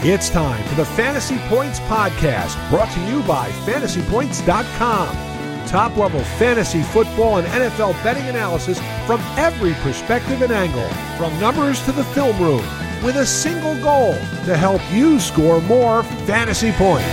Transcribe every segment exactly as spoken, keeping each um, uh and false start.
It's time for the Fantasy Points Podcast, brought to you by fantasy points dot com. Top-level fantasy football and N F L betting analysis from every perspective and angle, from numbers to the film room, with a single goal to help you score more fantasy points.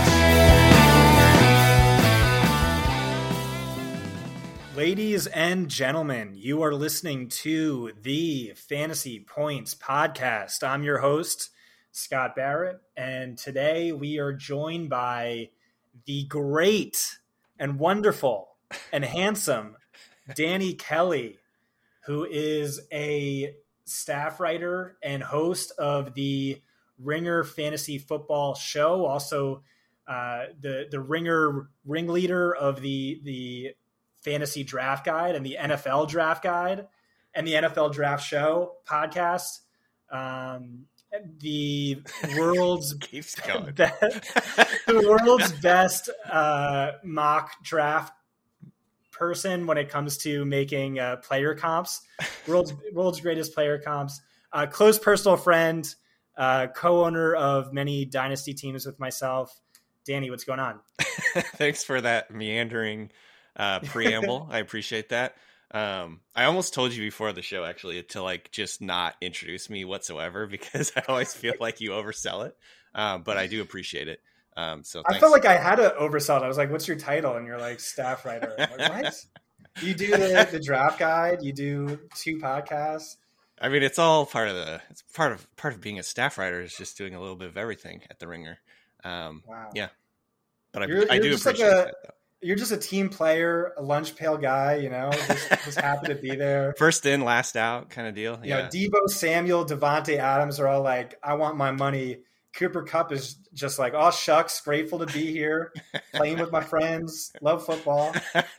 Ladies and gentlemen, you are listening to the Fantasy Points Podcast. I'm your host, Scott Barrett, and today we are joined by the great and wonderful and handsome Danny Kelly, who is a staff writer and host of the Ringer Fantasy Football Show, also uh, the the Ringer ringleader of the the Fantasy Draft Guide and the N F L Draft Guide and the N F L Draft Show podcast. Um, the world's keeps going. best, the world's best uh, mock draft person when it comes to making uh, player comps. World's world's greatest player comps. Uh, close personal friend, uh, co-owner of many dynasty teams with myself. Danny, what's going on? Thanks for that meandering uh, preamble. I appreciate that. Um, I almost told you before the show, actually, to like just not introduce me whatsoever, because I always feel like you oversell it. Um, but I do appreciate it. Um, so thanks. I felt like I had to oversell it. I was like, "What's your title?" And you're like, "Staff writer." I'm like, what? You do the, the draft guide. You do two podcasts. I mean, it's all part of the. It's part of part of being a staff writer is just doing a little bit of everything at the Ringer. Um, wow. Yeah, but I, you're, I you're do just appreciate like a, that, though. You're just a team player, a lunch pail guy, you know, just, just happy to be there. First in, last out kind of deal. You Yeah. know, Deebo Samuel, Devontae Adams are all like, I want my money. Cooper Kupp is just like, oh, shucks, grateful to be here, playing with my friends, love football.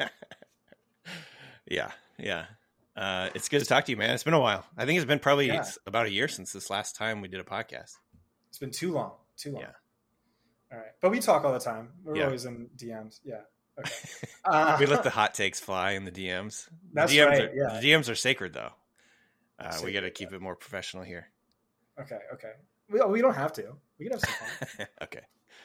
yeah, yeah. Uh, it's good to talk to you, man. It's been a while. I think it's been probably Yeah. it's about a year since this last time we did a podcast. It's been too long, too long. Yeah. All right. But we talk all the time. We're Yeah. always in D Ms. Yeah. Okay. Uh, We let the hot takes fly in the D Ms. The That's D Ms right, Are, yeah. The D Ms are sacred, though. Uh, Sacred, we got to keep yeah. it more professional here. Okay. Okay. We, we don't have to. We can have some fun. Okay.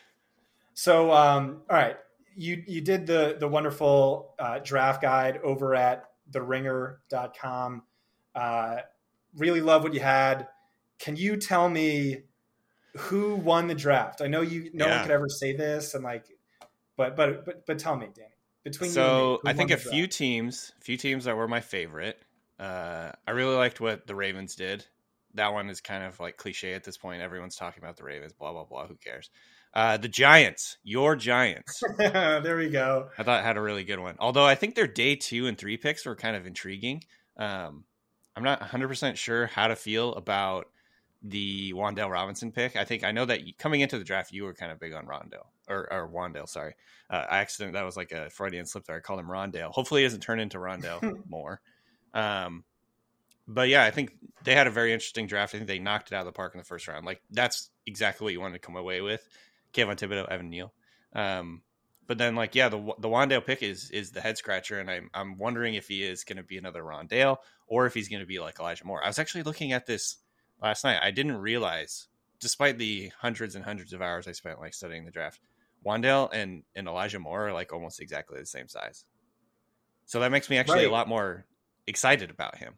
So, um, all right, you you did the the wonderful uh, draft guide over at the ringer dot com. Uh, really love what you had. Can you tell me who won the draft? I know you. No Yeah. one could ever say this, and like, but but but but tell me, Danny. Between you and me, So who I think won a the few draft? teams, few teams that were my favorite. Uh, I really liked what the Ravens did. That one is kind of like cliche at this point. Everyone's talking about the Ravens, blah, blah, blah. Who cares? Uh, the Giants, your Giants. There we go. I thought had a really good one. Although I think their day two and three picks were kind of intriguing. Um, I'm not one hundred percent sure how to feel about the Wan'Dale Robinson pick. I think I know that you, coming into the draft, you were kind of big on Rondale or, or Wan'Dale. Sorry. Uh, I accident. That was like a Freudian slip there. I called him Rondale. Hopefully he doesn't turn into Rondale more. Um, But yeah, I think they had a very interesting draft. I think they knocked it out of the park in the first round. Like that's exactly what you wanted to come away with. Kayvon Thibodeau, Evan Neal. Um, but then like, yeah, the the Wan'Dale pick is is the head scratcher. And I'm, I'm wondering if he is going to be another Rondale or if he's going to be like Elijah Moore. I was actually looking at this last night. I didn't realize, despite the hundreds and hundreds of hours I spent like studying the draft, Wan'Dale and, and Elijah Moore are like almost exactly the same size. So that makes me actually Right. a lot more excited about him.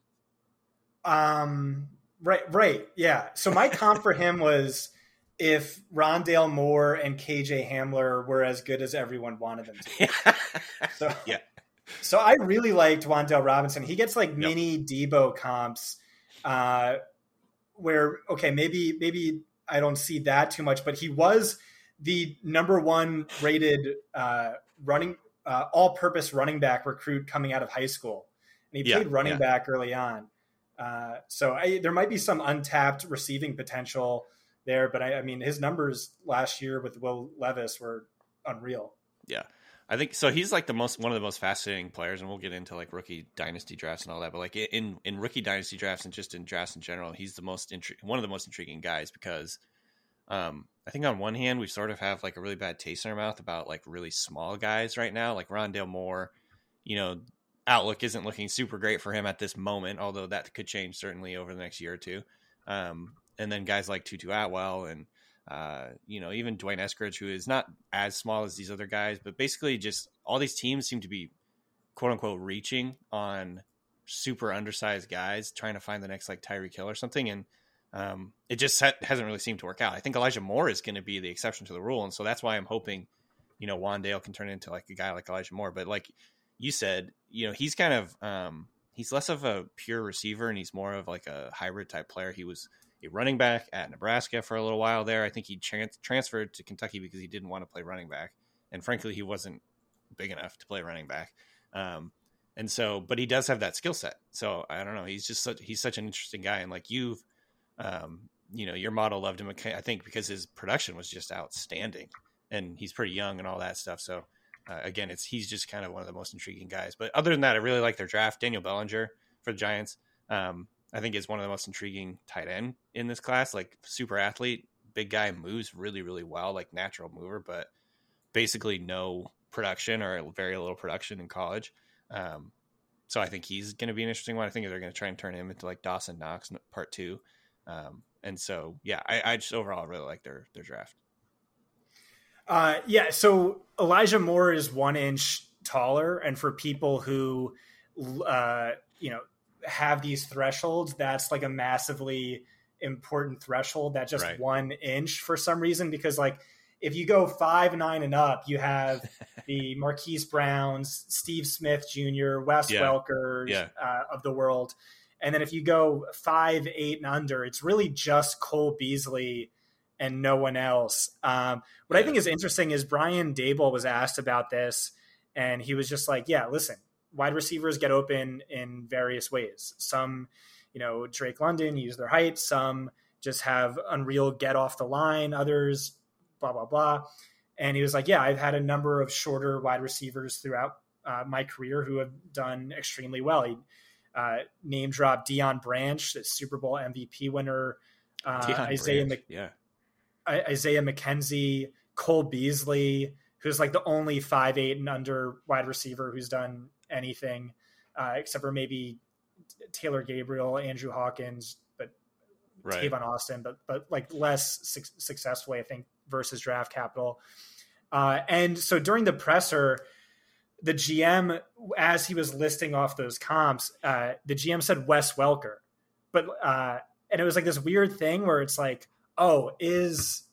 Um, right, right. Yeah. So my comp for him was if Rondale Moore and K J Hamler were as good as everyone wanted them to be. So, yeah. So I really liked Wan'Dale Robinson. He gets like mini Debo comps uh, where, okay, maybe, maybe I don't see that too much, but he was the number one rated uh, running, uh, all purpose running back recruit coming out of high school. And he Yeah, played running yeah. back early on. Uh, so I, there might be some untapped receiving potential there, but I, I mean, his numbers last year with Will Levis were unreal. Yeah. I think so. He's like the most, one of the most fascinating players, and we'll get into like rookie dynasty drafts and all that. But like in, in rookie dynasty drafts and just in drafts in general, he's the most, intri- one of the most intriguing guys because um, I think on one hand, we sort of have like a really bad taste in our mouth about like really small guys right now, like Rondale Moore, you know, outlook isn't looking super great for him at this moment, although that could change certainly over the next year or two. Um, and then guys like Tutu Atwell and Uh, you know, even Dwayne Eskridge, who is not as small as these other guys, but basically just all these teams seem to be quote unquote reaching on super undersized guys, trying to find the next like Tyreek Hill or something. And um, it just ha- hasn't really seemed to work out. I think Elijah Moore is going to be the exception to the rule. And so that's why I'm hoping, you know, Wan'Dale can turn into like a guy like Elijah Moore. But like you said, you know, he's kind of, um, he's less of a pure receiver and he's more of like a hybrid type player. He was a running back at Nebraska for a little while there. I think he trans- transferred to Kentucky because he didn't want to play running back. And frankly, he wasn't big enough to play running back. Um, and so, but he does have that skill set. So I don't know. He's just such, he's such an interesting guy. And like you've, um, you know, your model loved him, I think, because his production was just outstanding and he's pretty young and all that stuff. So uh, again, it's, he's just kind of one of the most intriguing guys. But other than that, I really like their draft. Daniel Bellinger for the Giants. Um, I think is one of the most intriguing tight end in this class, like super athlete, big guy, moves really, really well, like natural mover, but basically no production or very little production in college. Um, so I think he's going to be an interesting one. I think they're going to try and turn him into like Dawson Knox part two. Um, and so, yeah, I, I just overall really like their, their draft. Uh, yeah. So Elijah Moore is one inch taller. And for people who, uh, you know, have these thresholds, that's like a massively important threshold, that just right. one inch for some reason, because like if you go five nine and up, you have the Marquise Browns, Steve Smith Junior, Wes yeah. Welker yeah. Uh, of the world, and then if you go five eight and under, it's really just Cole Beasley and no one else. Um, what yeah. I think is interesting is Brian Daboll was asked about this, and he was just like, "Yeah, listen." Wide receivers get open in various ways. Some, you know, Drake London use their height. Some just have unreal get off the line. Others, blah, blah, blah. And he was like, yeah, I've had a number of shorter wide receivers throughout uh, my career who have done extremely well. He uh, name dropped Deion Branch, the Super Bowl M V P winner. Uh, Isaiah, Mc- yeah. Isaiah McKenzie, Cole Beasley, who's like the only five eight and under wide receiver who's done anything uh, except for maybe Taylor Gabriel, Andrew Hawkins, but right. Tavon Austin, but but like less su- successfully, I think, versus draft capital. Uh, and so during the presser, the G M, as he was listing off those comps, uh, the G M said Wes Welker, but uh, and it was like this weird thing where it's like, oh, is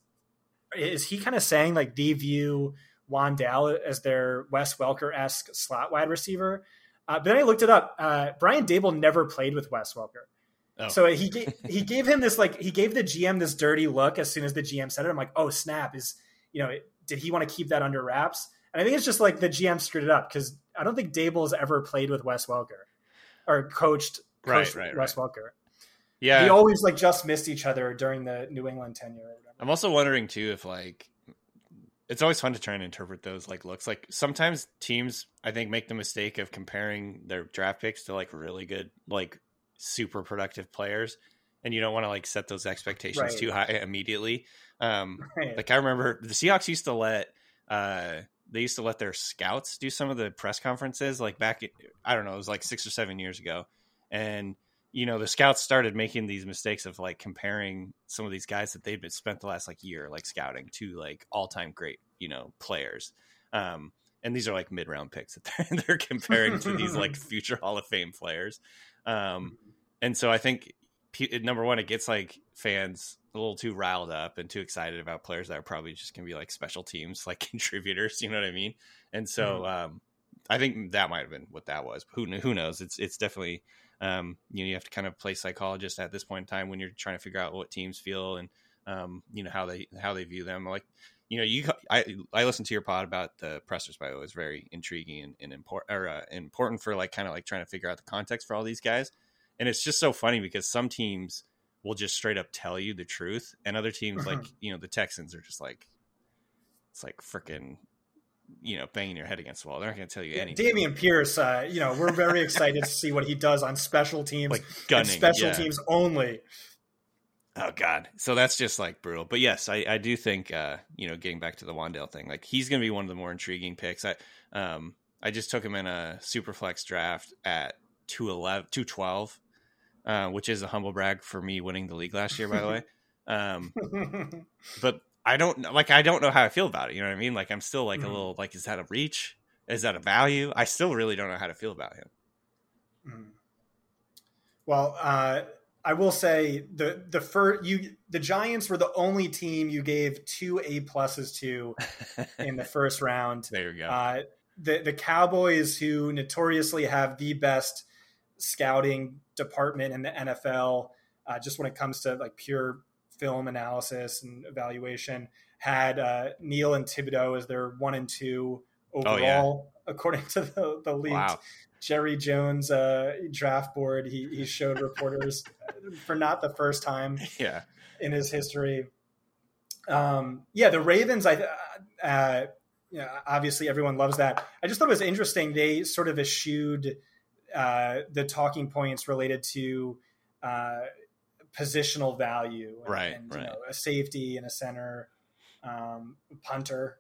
is he kind of saying like they view Wan'Dale as their Wes Welker-esque slot wide receiver? Uh, but then I looked it up. Uh, Brian Daboll never played with Wes Welker. Oh. So he gave, he gave him this, like, he gave the G M this dirty look as soon as the G M said it. I'm like, oh, snap. Is, you know, did he want to keep that under wraps? And I think it's just like the G M screwed it up because I don't think Daboll's ever played with Wes Welker or coached, coached right, right, Wes right. Welker. Yeah. They always like just missed each other during the New England tenure or whatever. I'm also wondering too, if like, it's always fun to try and interpret those like looks. Like sometimes teams, I think, make the mistake of comparing their draft picks to like really good, like super productive players. And you don't want to like set those expectations right. too high immediately. Um, right. Like I remember the Seahawks used to let, uh, they used to let their scouts do some of the press conferences like back, I don't know, it was like six or seven years ago. And, you know, the scouts started making these mistakes of like comparing some of these guys that they've been spent the last like year, like scouting to like all time great, you know, players. Um, and these are like mid round picks that they're, they're comparing to these like future Hall of Fame players. Um, and so I think number one, it gets like fans a little too riled up and too excited about players that are probably just going to be like special teams, like contributors, you know what I mean? And so um, I think that might've been what that was. Who, who knows? It's, it's definitely, Um, you know, you have to kind of play psychologist at this point in time when you're trying to figure out what teams feel and, um, you know, how they, how they view them. Like, you know, you, I, I listened to your pod about the pressers, by the way. It was very intriguing and, and important, or uh, important for like, kind of like trying to figure out the context for all these guys. And it's just so funny because some teams will just straight up tell you the truth. And other teams like, you know, the Texans are just like, it's like freaking, you know, banging your head against the wall. They're not going to tell you anything. Dameon Pierce, uh, you know, we're very excited to see what he does on special teams, like gunning, and special yeah. teams only. Oh God. So that's just like brutal. But yes, I, I do think, uh, you know, getting back to the Wan'Dale thing, like he's going to be one of the more intriguing picks. I, um, I just took him in a super flex draft at two eleven, two twelve, uh, which is a humble brag for me winning the league last year, by the way. Um, but I don't like, I don't know how I feel about it. You know what I mean? Like, I'm still like mm-hmm. a little like, is that a reach? Is that a value? I still really don't know how to feel about him. Mm-hmm. Well, uh, I will say the the first you the Giants were the only team you gave two A pluses to in the first round. There you go. Uh, the the Cowboys, who notoriously have the best scouting department in the N F L, uh, just when it comes to like pure film analysis and evaluation, had uh, Neal and Thibodeau as their one and two overall, oh, yeah. according to the, the league. Wow. Jerry Jones uh, draft board. He he showed reporters for not the first time yeah. in his history. Um, yeah, the Ravens, I uh, yeah, obviously everyone loves that. I just thought it was interesting. They sort of eschewed uh, the talking points related to uh, positional value, and, right? and right. You know, a safety and a center, um, punter,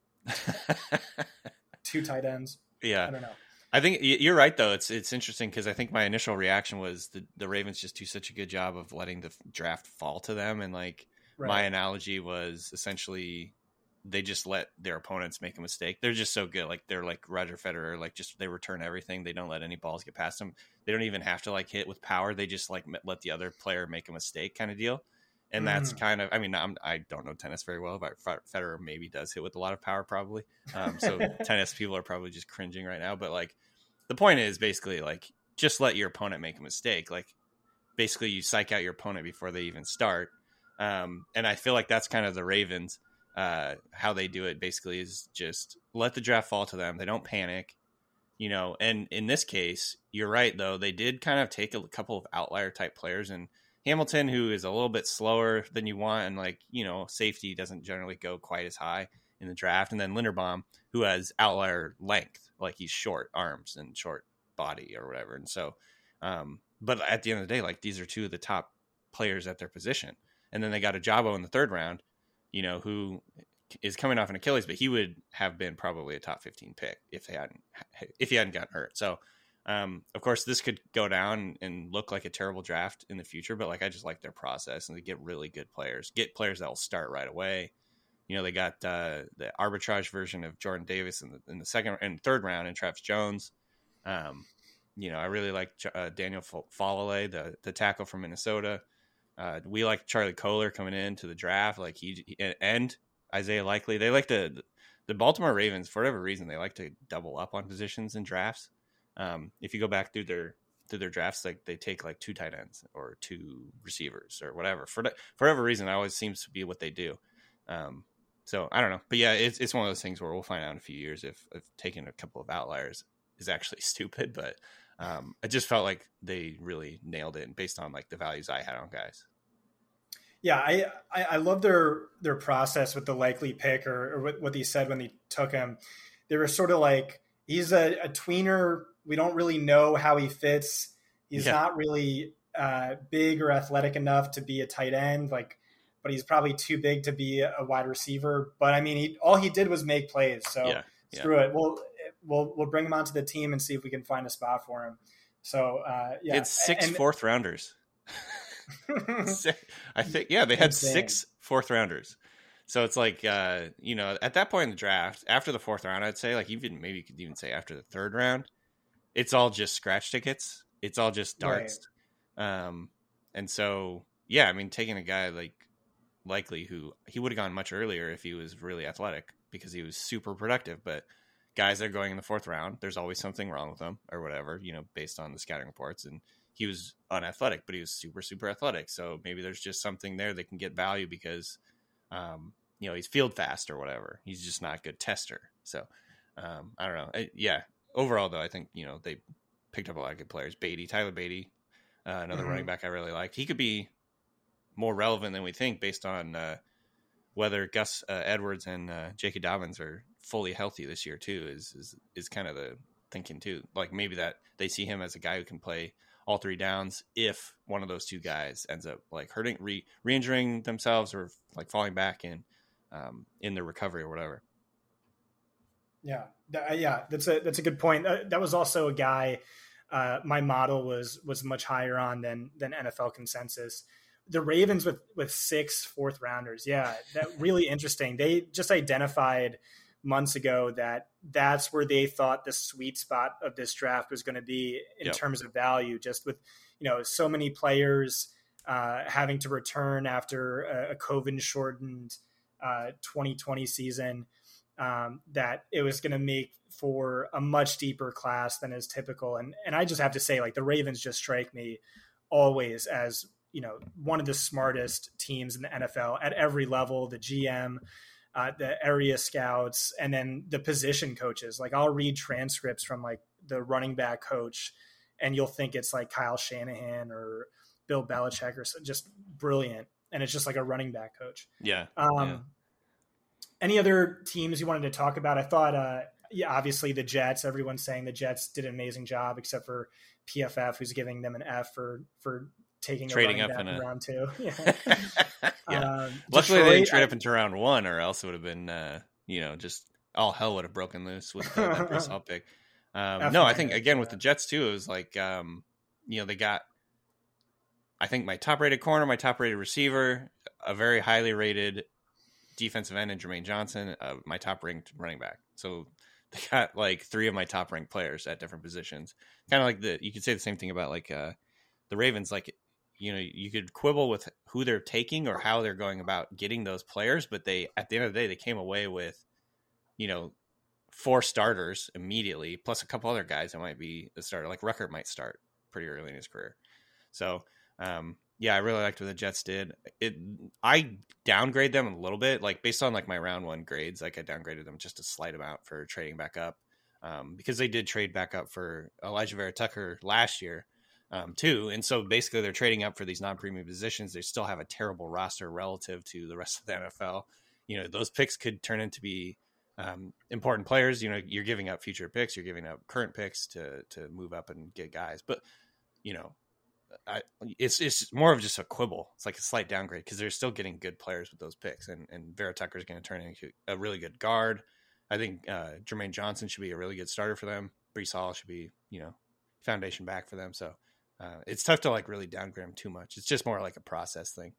two tight ends. Yeah, I don't know. I think you're right, though. It's it's interesting because I think my initial reaction was the, the Ravens just do such a good job of letting the draft fall to them. And like right. my analogy was essentially they just let their opponents make a mistake. They're just so good. Like they're like Roger Federer, like just they return everything. They don't let any balls get past them. They don't even have to like hit with power. They just like let the other player make a mistake kind of deal. And that's mm. kind of, I mean, I'm, I don't know tennis very well, but Federer maybe does hit with a lot of power probably. Um, so tennis people are probably just cringing right now. But like the point is basically like, just let your opponent make a mistake. Like basically you psych out your opponent before they even start. Um, and I feel like that's kind of the Ravens, uh, how they do it basically is just let the draft fall to them. They don't panic, you know, and in this case, you're right though. They did kind of take a couple of outlier type players, and Hamilton, who is a little bit slower than you want, and like, you know, safety doesn't generally go quite as high in the draft. And then Linderbaum, who has outlier length, like he's short arms and short body or whatever. And so, um, but at the end of the day, like these are two of the top players at their position. And then they got Ajabo in the third round, you know, who is coming off an Achilles, but he would have been probably a top fifteen pick if they hadn't, if he hadn't gotten hurt. So, Um, of course, this could go down and look like a terrible draft in the future, but like I just like their process, and they get really good players, get players that will start right away. You know, they got uh, the arbitrage version of Jordan Davis in the in the second and third round, and Travis Jones. Um, you know, I really like uh, Daniel Falale, the the tackle from Minnesota. Uh, we like Charlie Kohler coming into the draft, like he and Isaiah Likely. They like the the Baltimore Ravens for whatever reason. They like to double up on positions in drafts. Um, if you go back through their through their drafts, like they take like two tight ends or two receivers or whatever for for whatever reason. That always seems to be what they do. Um, so I don't know, but yeah, it's it's one of those things where we'll find out in a few years if, if taking a couple of outliers is actually stupid. But um, I just felt like they really nailed it based on like the values I had on guys. Yeah, I I, I love their their process with the Likely pick or, or what they said when they took him. They were sort of like, he's a, a tweener. We don't really know how he fits. He's yeah. not really uh, big or athletic enough to be a tight end, like, but he's probably too big to be a wide receiver. But I mean, he, all he did was make plays. So yeah. screw yeah. it. We'll, we'll, we'll bring him onto the team and see if we can find a spot for him. So uh, yeah, it's six and, fourth rounders. I think, yeah, they had insane. six fourth rounders. So it's like, uh, you know, at that point in the draft, after the fourth round, I'd say like even maybe you could even say after the third round, it's all just scratch tickets. It's all just darts. Right. Um, and so, yeah, I mean, taking a guy like Likely, who he would have gone much earlier if he was really athletic because he was super productive. But guys that are going in the fourth round, there's always something wrong with them or whatever, you know, based on the scouting reports. And he was unathletic, but he was super, super athletic. So maybe there's just something there that can get value because, um, you know, he's field fast or whatever. He's just not a good tester. So um, I don't know. I, yeah. Overall, though, I think, you know, they picked up a lot of good players. Beatty, Tyler Beatty, uh, another mm-hmm. running back I really liked. He could be more relevant than we think based on uh, whether Gus uh, Edwards and uh, J K. Dobbins are fully healthy this year, too, is, is is kind of the thinking, too. Like maybe that they see him as a guy who can play all three downs if one of those two guys ends up like hurting, re, re-injuring themselves or like falling back in, um, in their recovery or whatever. Yeah. Yeah. That's a, that's a good point. Uh, that was also a guy, uh, my model was, was much higher on than, than N F L consensus. the Ravens with, with six fourth rounders. Yeah, that really interesting. They just identified months ago that that's where they thought the sweet spot of this draft was going to be in yep. terms of value, just with, you know, so many players uh, having to return after a, a COVID shortened uh, twenty twenty season, um, that it was going to make for a much deeper class than is typical. And, and I just have to say, like, the Ravens just strike me always as, you know, one of the smartest teams in the N F L at every level, the G M, Uh, the area scouts, and then the position coaches. Like, I'll read transcripts from like the running back coach and you'll think it's like Kyle Shanahan or Bill Belichick or so, just brilliant. And it's just like a running back coach. Yeah. Um, yeah. Any other teams you wanted to talk about? I thought, uh, yeah, obviously the Jets, everyone's saying the Jets did an amazing job, except for P F F, who's giving them an F for, for taking trading a up back in, in a... round two. Yeah. yeah. Um, Luckily, Detroit, they didn't trade I... up into round one, or else it would have been, uh, you know, just all hell would have broken loose with uh, that Brees Hall pick. Um, no, I think again yeah. with the Jets too, it was like, um, you know, they got, I think my top rated corner, my top rated receiver, a very highly rated defensive end in Jermaine Johnson, uh, my top ranked running back. So they got like three of my top ranked players at different positions. Kind of like the, you could say the same thing about like uh, the Ravens, like, you know, you could quibble with who they're taking or how they're going about getting those players, but they, at the end of the day, they came away with, you know, four starters immediately, plus a couple other guys that might be a starter. Like Ruckert might start pretty early in his career. So, um, yeah, I really liked what the Jets did. It, I downgrade them a little bit, like based on like my round one grades, like I downgraded them just a slight amount for trading back up, um, because they did trade back up for Elijah Vera Tucker last year. Um, too. And so basically they're trading up for these non-premium positions. They still have a terrible roster relative to the rest of the N F L. You know, those picks could turn into be um, important players. You know, you're giving up future picks, you're giving up current picks to, to move up and get guys. But, you know, I, it's, it's more of just a quibble. It's like a slight downgrade because they're still getting good players with those picks. And, and Vera Tucker is going to turn into a really good guard. I think uh, Jermaine Johnson should be a really good starter for them. Brees Hall should be, you know, foundation back for them. So, Uh, it's tough to like really downgrade them too much. It's just more like a process thing.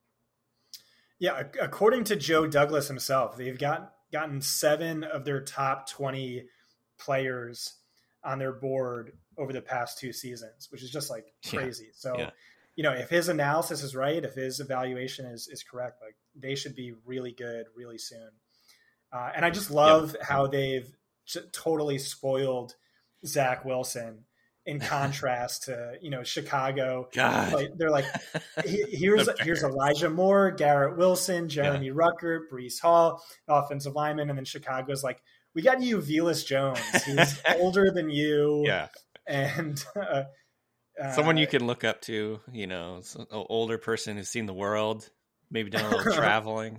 Yeah. According to Joe Douglas himself, they've got gotten seven of their top twenty players on their board over the past two seasons, which is just like crazy. Yeah. So, yeah. you know, if his analysis is right, if his evaluation is, is correct, like they should be really good really soon. Uh, and I just love yeah. how they've j- totally spoiled Zach Wilson. In contrast to, you know, Chicago, like, they're like, here's here's Elijah Moore, Garrett Wilson, Jeremy yeah. Ruckert, Brees Hall, offensive lineman, and then Chicago's like, we got you, Velus Jones, who's older than you, yeah, and uh, someone you can look up to, you know, an older person who's seen the world, maybe done a little traveling,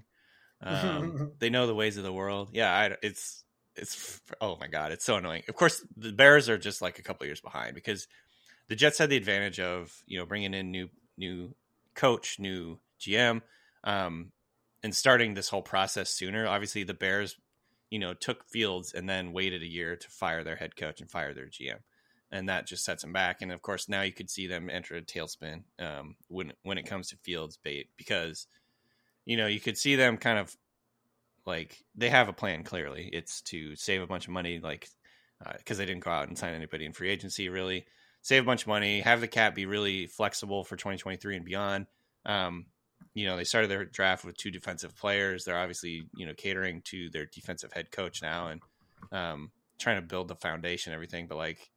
um, they know the ways of the world. Yeah, I, it's. It's oh my god, it's so annoying. Of course, the Bears are just like a couple years behind because the Jets had the advantage of, you know, bringing in new new coach, new G M, um, and starting this whole process sooner. Obviously, the Bears, you know, took Fields and then waited a year to fire their head coach and fire their G M, and that just sets them back. And of course, now you could see them enter a tailspin um, when when it comes to Fields bait because, you know, you could see them kind of. Like they have a plan. Clearly, it's to save a bunch of money, like because uh, they didn't go out and sign anybody in free agency. Really, save a bunch of money, have the cap be really flexible for twenty twenty-three and beyond. Um, you know, they started their draft with two defensive players. They're obviously, you know, catering to their defensive head coach now and um, trying to build the foundation, and everything. But like,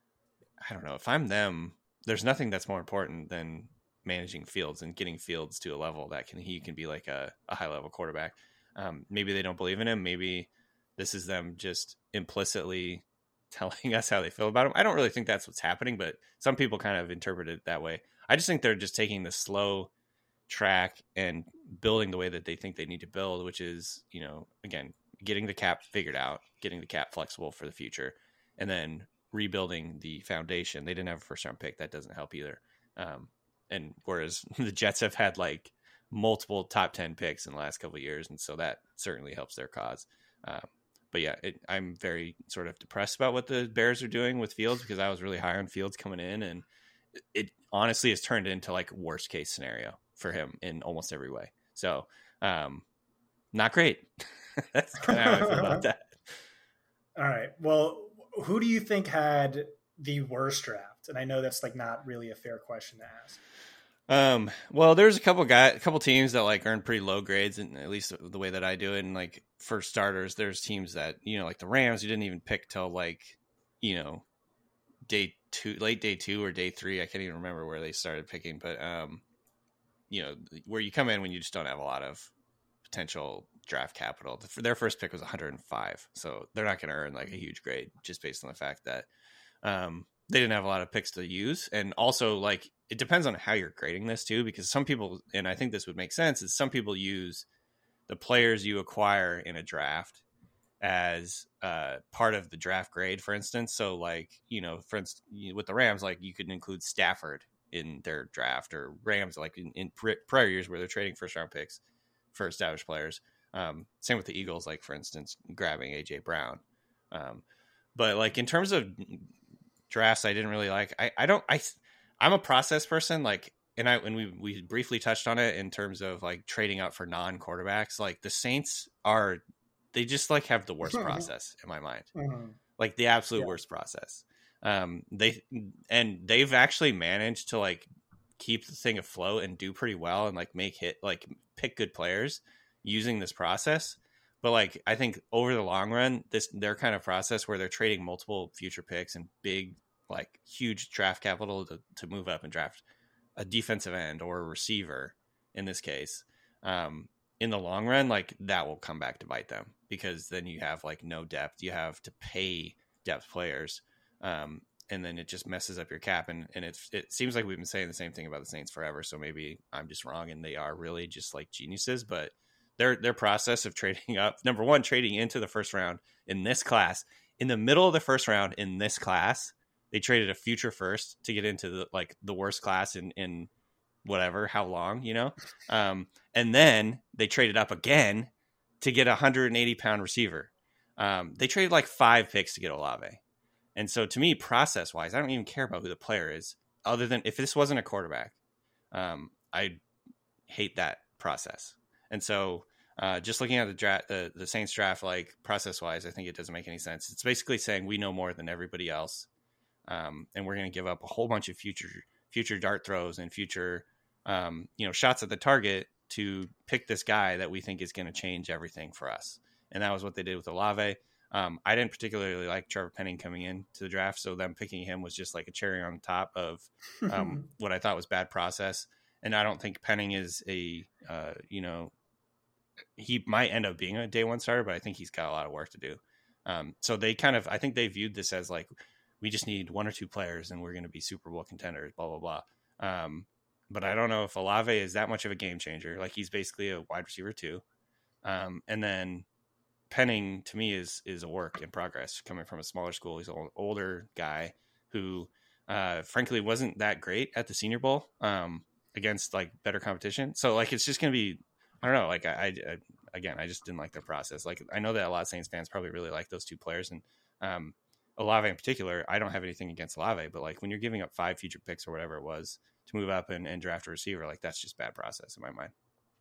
I don't know if I'm them. There's nothing that's more important than managing Fields and getting Fields to a level that can he can be like a, a high level quarterback. Um, maybe they don't believe in him. Maybe this is them just implicitly telling us how they feel about him. I don't really think that's what's happening, but some people kind of interpret it that way. I just think they're just taking the slow track and building the way that they think they need to build, which is, you know, again, getting the cap figured out, getting the cap flexible for the future, and then rebuilding the foundation. They didn't have a first round pick. That doesn't help either. Um, and whereas the Jets have had like multiple top ten picks in the last couple of years. And so that certainly helps their cause. Um, but yeah, it, I'm very sort of depressed about what the Bears are doing with Fields because I was really high on Fields coming in, and it honestly has turned into like worst case scenario for him in almost every way. So, um, not great. That's kind of how I feel about that. All right. Well, who do you think had the worst draft? And I know that's like not really a fair question to ask. Um, well, there's a couple guys, a couple teams that like earn pretty low grades, and at least the way that I do it. And like for starters, there's teams that, you know, like the Rams, you didn't even pick till like, you know, day two, late day two or day three. I can't even remember where they started picking, but, um, you know, where you come in when you just don't have a lot of potential draft capital. Their first pick was one hundred five. So they're not going to earn like a huge grade just based on the fact that, um, they didn't have a lot of picks to use. And also like, it depends on how you're grading this too, because some people, and I think this would make sense, is some people use the players you acquire in a draft as uh, part of the draft grade, for instance. So like, you know, for instance, with the Rams, like you could include Stafford in their draft, or Rams, like in, in prior years where they're trading first round picks for established players. Um, same with the Eagles, like for instance, grabbing A J Brown. Um, but like in terms of drafts I didn't really like, I, I don't, I, I'm a process person, like, and I, when we, we briefly touched on it in terms of like trading up for non-quarterbacks, like the Saints are, they just like have the worst process in my mind, mm-hmm. like the absolute yeah. worst process. Um, they, and they've actually managed to like keep the thing afloat and do pretty well and like make hit, like pick good players using this process. But like, I think over the long run, this their kind of process where they're trading multiple future picks and big, like huge draft capital to, to move up and draft a defensive end or a receiver in this case, um, in the long run, like that will come back to bite them, because then you have like no depth. You have to pay depth players. Um, and then it just messes up your cap. And, and it's, it seems like we've been saying the same thing about the Saints forever. So maybe I'm just wrong and they are really just like geniuses, but Their their process of trading up, number one, trading into the first round in this class, in the middle of the first round in this class, they traded a future first to get into the like the worst class in, in whatever, how long, you know? Um, and then they traded up again to get a one hundred eighty pound receiver. Um, they traded like five picks to get Olave. And so to me, process wise, I don't even care about who the player is, other than if this wasn't a quarterback. Um, I hate that process. And so uh, just looking at the, dra- the the Saints draft, like process-wise, I think it doesn't make any sense. It's basically saying we know more than everybody else, um, and we're going to give up a whole bunch of future future dart throws and future um, you know shots at the target to pick this guy that we think is going to change everything for us. And that was what they did with Olave. Um, I didn't particularly like Trevor Penning coming into the draft, so them picking him was just like a cherry on top of um, what I thought was bad process. And I don't think Penning is a uh, you know. He might end up being a day one starter, but I think he's got a lot of work to do. Um, so they kind of, I think they viewed this as like, we just need one or two players and we're going to be Super Bowl contenders, blah, blah, blah. Um, but I don't know if Olave is that much of a game changer. Like he's basically a wide receiver too. Um, and then Penning to me is, is a work in progress coming from a smaller school. He's an older guy who uh, frankly wasn't that great at the Senior Bowl um, against like better competition. So like, it's just going to be, I don't know. Like I, I, again, I just didn't like their process. Like I know that a lot of Saints fans probably really like those two players, and um, Olave in particular. I don't have anything against Olave, but like when you're giving up five future picks or whatever it was to move up and, and draft a receiver, like that's just bad process in my mind.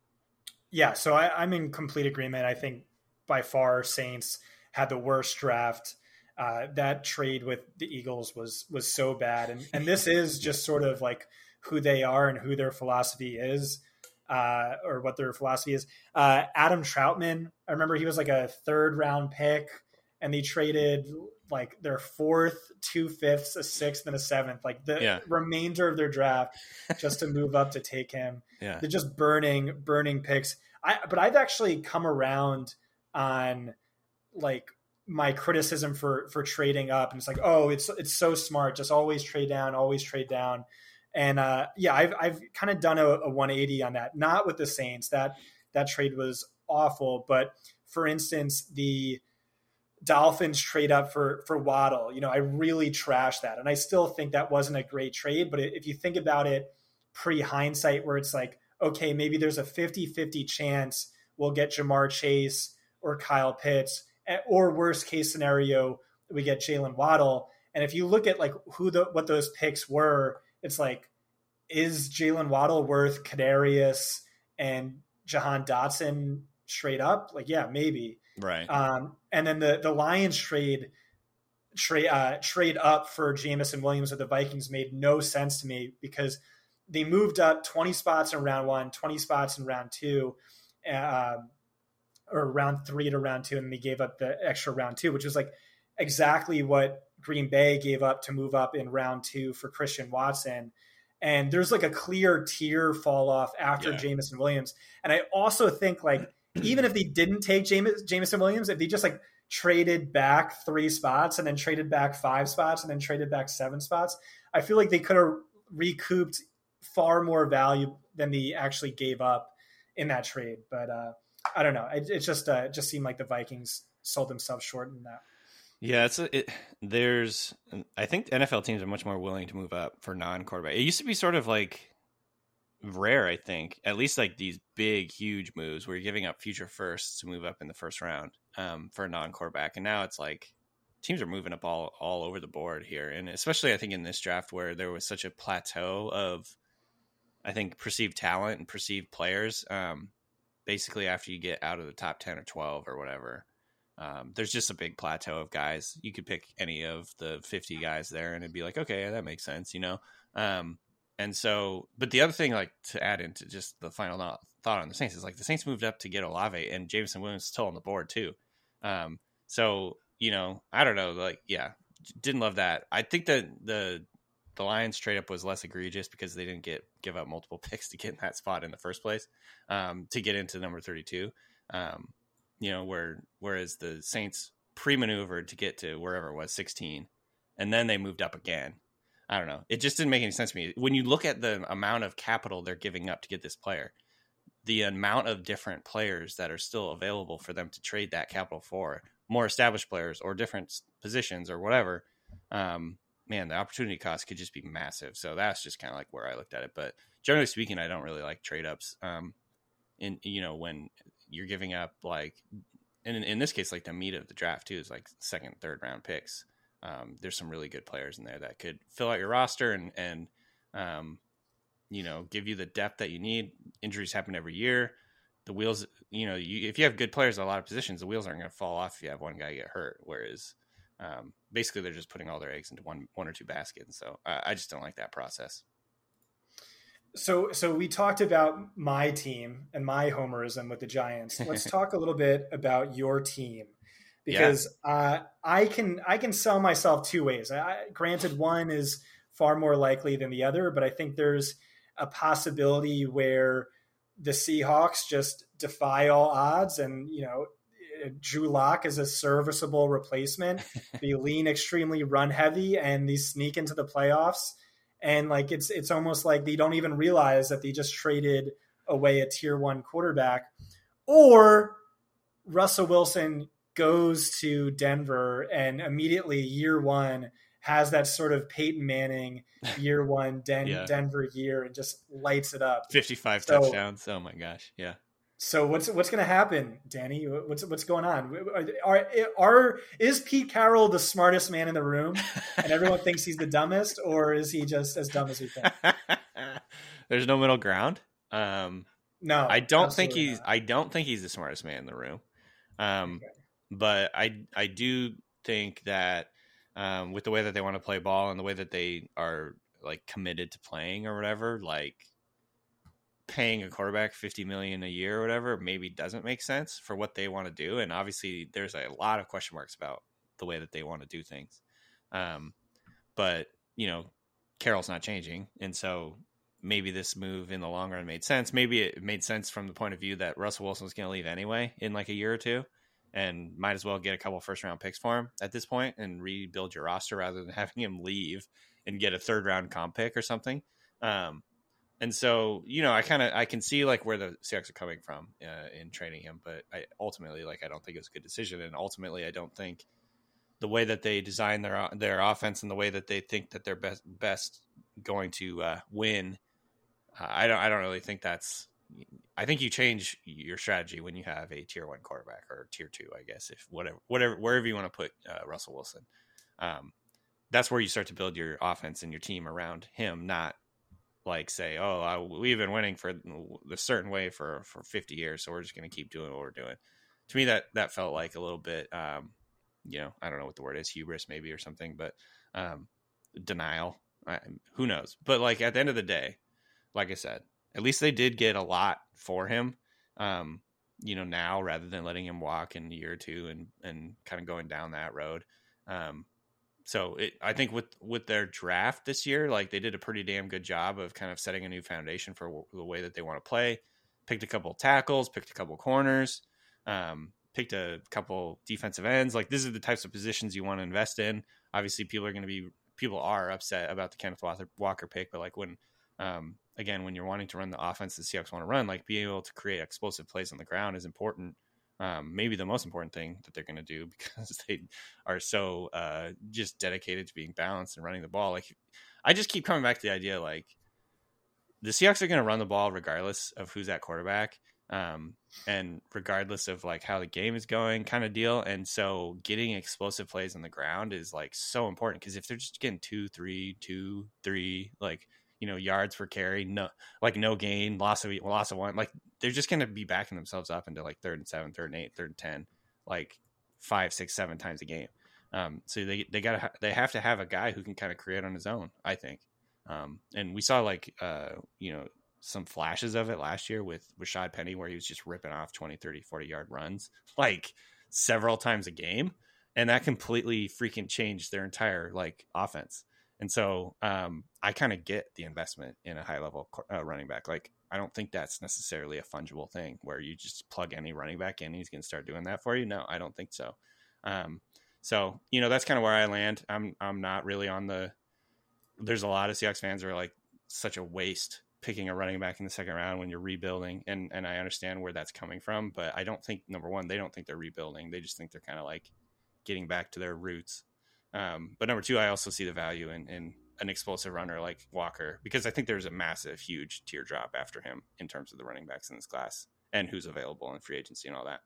Yeah, so I, I'm in complete agreement. I think by far Saints had the worst draft. Uh, that trade with the Eagles was was so bad, and and this is just sort of like who they are and who their philosophy is. Uh, or what their philosophy is. Uh, Adam Troutman, I remember he was like a third round pick, and they traded like their fourth, two fifths, a sixth, and a seventh, like the yeah. remainder of their draft just to move up to take him. Yeah. They're just burning, burning picks. I, but I've actually come around on like my criticism for, for trading up. And it's like, oh, it's, it's so smart. Just always trade down, always trade down. And uh, yeah, I've I've kind of done a, a one eighty on that. Not with the Saints. That that trade was awful. But for instance, the Dolphins trade up for for Waddle. You know, I really trashed that, and I still think that wasn't a great trade. But if you think about it pre hindsight, where it's like, okay, maybe there's a fifty-fifty chance we'll get Jamar Chase or Kyle Pitts, or worst case scenario, we get Jalen Waddle. And if you look at like who the what those picks were, it's like is Jalen Waddle worth Kadarius and Jahan Dotson straight up? Like, yeah, maybe. Right. Um, and then the, the Lions trade, trade, uh, trade up for Jameson Williams with the Vikings made no sense to me because they moved up twenty spots in round one, twenty spots in round two, um, or round three to round two. And they gave up the extra round two, which was like exactly what Green Bay gave up to move up in round two for Christian Watson. And there's like a clear tier fall off after yeah. Jameson Williams. And I also think like, even if they didn't take James, Jameson Williams, if they just like traded back three spots and then traded back five spots and then traded back seven spots, I feel like they could have recouped far more value than they actually gave up in that trade. But uh, I don't know. It, it just, uh, it just seemed like the Vikings sold themselves short in that. Yeah, it's a, it, there's. I think N F L teams are much more willing to move up for non-quarterback. It used to be sort of like rare, I think, at least like these big, huge moves where you're giving up future firsts to move up in the first round um, for a non-quarterback, and now it's like teams are moving up all all over the board here, and especially I think in this draft where there was such a plateau of, I think, perceived talent and perceived players. Um, basically, after you get out of the top ten or twelve or whatever. Um, there's just a big plateau of guys. You could pick any of the fifty guys there and it'd be like, okay, that makes sense, you know? Um, and so, but the other thing, like to add into just the final thought on the Saints is like the Saints moved up to get Olave and Jameson Williams is still on the board too. Um, so, you know, I don't know, like, yeah, didn't love that. I think that the, the Lions trade up was less egregious because they didn't get, give up multiple picks to get in that spot in the first place, um, to get into number thirty-two. Um, You know, where whereas the Saints pre-maneuvered to get to wherever it was, sixteen, and then they moved up again. I don't know. It just didn't make any sense to me. When you look at the amount of capital they're giving up to get this player, the amount of different players that are still available for them to trade that capital for, more established players or different positions or whatever, um, man, the opportunity cost could just be massive. So that's just kind of like where I looked at it. But generally speaking, I don't really like trade-ups. Um, in you know when you're giving up like, and in, in this case, like the meat of the draft too is like second, third round picks. Um, there's some really good players in there that could fill out your roster and, and, um, you know, give you the depth that you need. Injuries happen every year. The wheels, you know, you, if you have good players in a lot of positions, the wheels aren't going to fall off if you have one guy get hurt. Whereas, um, basically they're just putting all their eggs into one, one or two baskets. So uh, I just don't like that process. So, so we talked about my team and my homerism with the Giants. Let's talk a little bit about your team, because yeah. uh, I can I can sell myself two ways. I, granted, one is far more likely than the other, but I think there's a possibility where the Seahawks just defy all odds, and you know, Drew Lock is a serviceable replacement. They lean extremely run heavy, and they sneak into the playoffs. And like, it's, it's almost like they don't even realize that they just traded away a tier one quarterback. Or Russell Wilson goes to Denver and immediately year one has that sort of Peyton Manning year one Den- yeah. Denver year and just lights it up. fifty-five so, touchdowns. Oh my gosh. Yeah. So what's what's going to happen, Danny? What's what's going on? Are, are is Pete Carroll the smartest man in the room, and everyone thinks he's the dumbest, or is he just as dumb as we think? There's no middle ground. Um, no, I don't think he's. Not. I don't think he's the smartest man in the room. Um, okay. But I I do think that um, with the way that they want to play ball and the way that they are like committed to playing or whatever, like. Paying a quarterback fifty million dollars a year or whatever maybe doesn't make sense for what they want to do. And obviously there's a lot of question marks about the way that they want to do things. Um, but you know, Carroll's not changing. And so maybe this move in the long run made sense. Maybe it made sense from the point of view that Russell Wilson was going to leave anyway in like a year or two and might as well get a couple first round picks for him at this point and rebuild your roster rather than having him leave and get a third round comp pick or something. Um, And so, you know, I kind of I can see like where the Seahawks are coming from uh, in trading him, but I ultimately like I don't think it was a good decision, and ultimately I don't think the way that they design their their offense and the way that they think that they're best best going to uh, win, uh, I don't I don't really think that's. I think you change your strategy when you have a tier one quarterback or tier two, I guess, if whatever whatever wherever you want to put uh, Russell Wilson, um, that's where you start to build your offense and your team around him, not. like say, oh, I, we've been winning for the certain way for, for fifty years. So we're just going to keep doing what we're doing. To me, that, that felt like a little bit, um, you know, I don't know what the word is, hubris maybe or something, but um, denial, I, who knows? But like at the end of the day, like I said, at least they did get a lot for him, um, you know, now rather than letting him walk in a year or two and, and kind of going down that road. Um, so it, I think with, with their draft this year, like they did a pretty damn good job of kind of setting a new foundation for w- the way that they want to play. Picked a couple of tackles, picked a couple of corners, um, picked a couple defensive ends. Like these are the types of positions you want to invest in. Obviously people are going to be, people are upset about the Kenneth Walker, Walker pick, but like when, um, again, when you're wanting to run the offense the Seahawks want to run, like being able to create explosive plays on the ground is important. Um, maybe the most important thing that they're going to do because they are so uh, just dedicated to being balanced and running the ball. Like I just keep coming back to the idea, like the Seahawks are going to run the ball regardless of who's at quarterback. Um, and regardless of like how the game is going kind of deal. And so getting explosive plays on the ground is like so important. Cause if they're just getting two, three, two, three, like, you know, yards per carry, no, like no gain, loss of loss of one, like they're just going to be backing themselves up into like third and seven, third and eight, third and ten, like five, six, seven times a game. Um, so they, they gotta, ha- they have to have a guy who can kind of create on his own, I think. Um, and we saw like, uh, you know, some flashes of it last year with Rashad Penny, where he was just ripping off twenty, thirty, forty yard runs, like several times a game. And that completely freaking changed their entire like offense. And so um, I kind of get the investment in a high level uh, running back. Like, I don't think that's necessarily a fungible thing where you just plug any running back in and he's going to start doing that for you. No, I don't think so. Um, so, you know, that's kind of where I land. I'm, I'm not really on the, there's a lot of Seahawks fans who are like such a waste picking a running back in the second round when you're rebuilding. And, and I understand where that's coming from, but I don't think, number one, they don't think they're rebuilding. They just think they're kind of like getting back to their roots. Um, but number two, I also see the value in, in an explosive runner like Walker, because I think there's a massive, huge teardrop after him in terms of the running backs in this class and who's available in free agency and all that.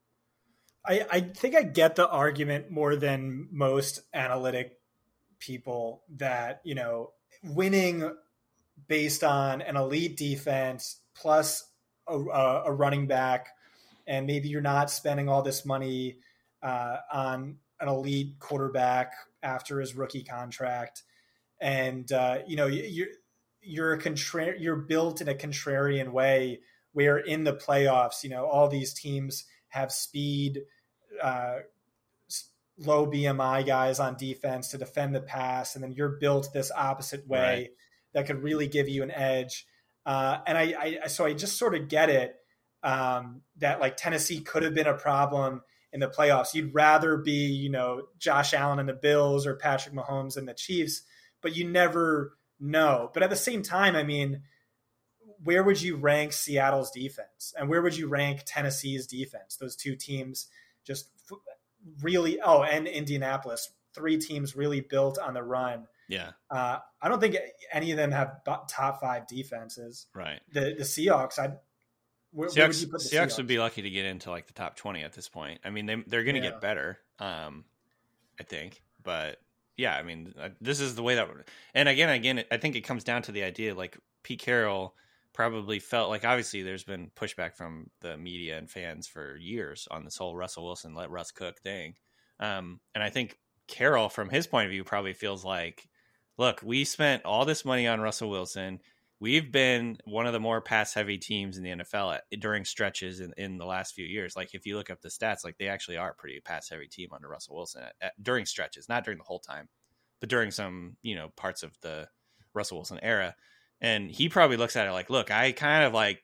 I, I think I get the argument more than most analytic people that, you know, winning based on an elite defense plus a, a running back, and maybe you're not spending all this money uh, on an elite quarterback after his rookie contract. And, uh, you know, you're, you're a contra- you're built in a contrarian way where in the playoffs, you know, all these teams have speed, uh, low B M I guys on defense to defend the pass. And then you're built this opposite way right. that could really give you an edge. Uh, and I, I, so I just sort of get it um, that like Tennessee could have been a problem in the playoffs. You'd rather be, you know, Josh Allen and the Bills or Patrick Mahomes and the Chiefs, but you never know. But at the same time, I mean, where would you rank Seattle's defense and where would you rank Tennessee's defense? Those two teams just really, oh, and Indianapolis, three teams really built on the run. Yeah. Uh, I don't think any of them have top five defenses. Right. The the Seahawks, I'd, Where, Seahawks, where would you put the Seahawks, Seahawks would be lucky to get into like the top twenty at this point. I mean, they, they're going to yeah. get better, um, I think. But yeah, I mean, uh, this is the way that – and again, again, I think it comes down to the idea like Pete Carroll probably felt like obviously there's been pushback from the media and fans for years on this whole Russell Wilson, let Russ cook thing. Um, and I think Carroll, from his point of view, probably feels like, look, we spent all this money on Russell Wilson. We've been one of the more pass-heavy teams in the N F L at, during stretches in, in the last few years. Like, if you look up the stats, like they actually are a pretty pass-heavy team under Russell Wilson at, at, during stretches, not during the whole time, but during some, you know, parts of the Russell Wilson era. And he probably looks at it like, look, I kind of like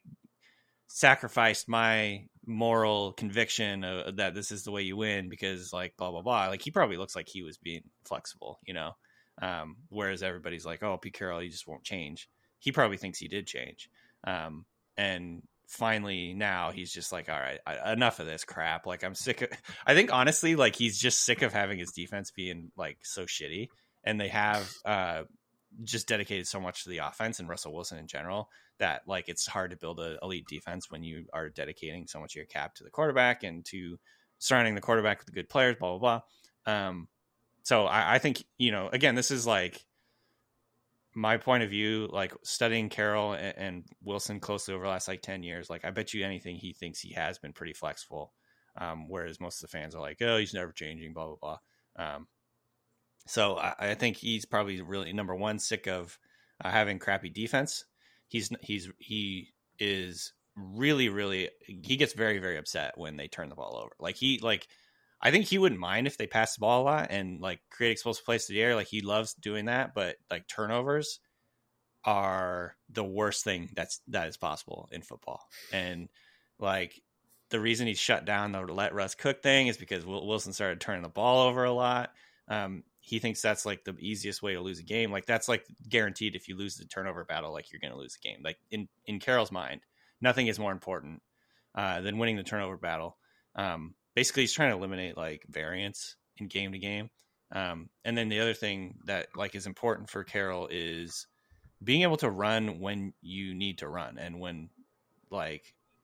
sacrificed my moral conviction of, that this is the way you win because like blah, blah, blah. Like, he probably looks like he was being flexible, you know, um, whereas everybody's like, oh, Pete Carroll, he just won't change. He probably thinks he did change. Um, and finally now he's just like, all right, I, enough of this crap. Like, I'm sick of, I think honestly, like he's just sick of having his defense being like so shitty. And they have uh, just dedicated so much to the offense and Russell Wilson in general that like, it's hard to build an elite defense when you are dedicating so much of your cap to the quarterback and to surrounding the quarterback with good players, blah, blah, blah. Um, so I, I think, you know, again, this is like, my point of view, like studying Carroll and, and Wilson closely over the last like ten years, like I bet you anything he thinks he has been pretty flexible. Um, whereas most of the fans are like, oh, he's never changing, blah, blah, blah. Um, so I, I think he's probably really number one, sick of uh, having crappy defense. He's, he's, he is really, really, he gets very, very upset when they turn the ball over. Like he, like, I think he wouldn't mind if they pass the ball a lot and like create explosive plays to the air. Like he loves doing that, but like turnovers are the worst thing that's, that is possible in football. And like, the reason he's shut down the let Russ cook thing is because Wilson started turning the ball over a lot. Um, he thinks that's like the easiest way to lose a game. Like that's like guaranteed. If you lose the turnover battle, like you're going to lose the game. Like in, in Carroll's mind, nothing is more important uh, than winning the turnover battle. Um, basically he's trying to eliminate like variance in game to game. Um, and then the other thing that like is important for Carroll is being able to run when you need to run. And when like,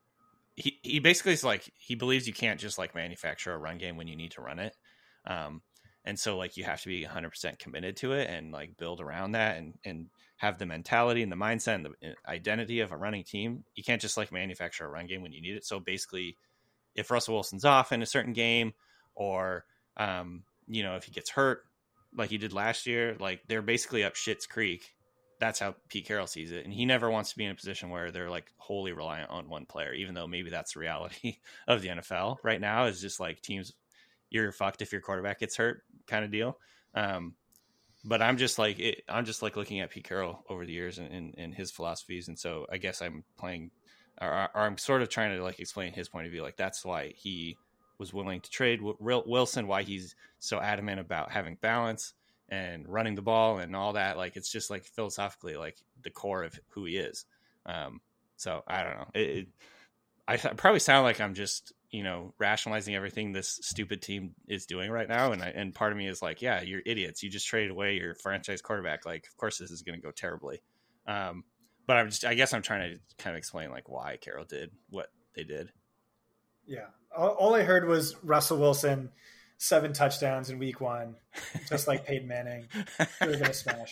He he basically is like, he believes you can't just like manufacture a run game when you need to run it. Um, and so like you have to be one hundred percent committed to it and like build around that and, and have the mentality and the mindset and the identity of a running team. You can't just like manufacture a run game when you need it. So basically if Russell Wilson's off in a certain game or, um, you know, if he gets hurt like he did last year, like they're basically up Schitt's Creek. That's how Pete Carroll sees it. And he never wants to be in a position where they're like wholly reliant on one player, even though maybe that's the reality of the N F L right now is just like teams, you're fucked if your quarterback gets hurt kind of deal. Um, but I'm just like, it, I'm just like looking at Pete Carroll over the years and, and, and his philosophies. And so I guess I'm playing or, or I'm sort of trying to like explain his point of view. Like that's why he was willing to trade Wilson, why he's so adamant about having balance and running the ball and all that. Like, it's just like philosophically, like the core of who he is. Um, so I don't know. It, it, I, I probably sound like I'm just, you know, rationalizing everything this stupid team is doing right now. And I, and part of me is like, yeah, you're idiots. You just traded away your franchise quarterback. Like, of course this is going to go terribly. Um, but I'm just, I guess I'm trying to kind of explain like why Carroll did what they did. Yeah. All, all I heard was Russell Wilson, seven touchdowns in week one, just like Peyton Manning. They're going to smash.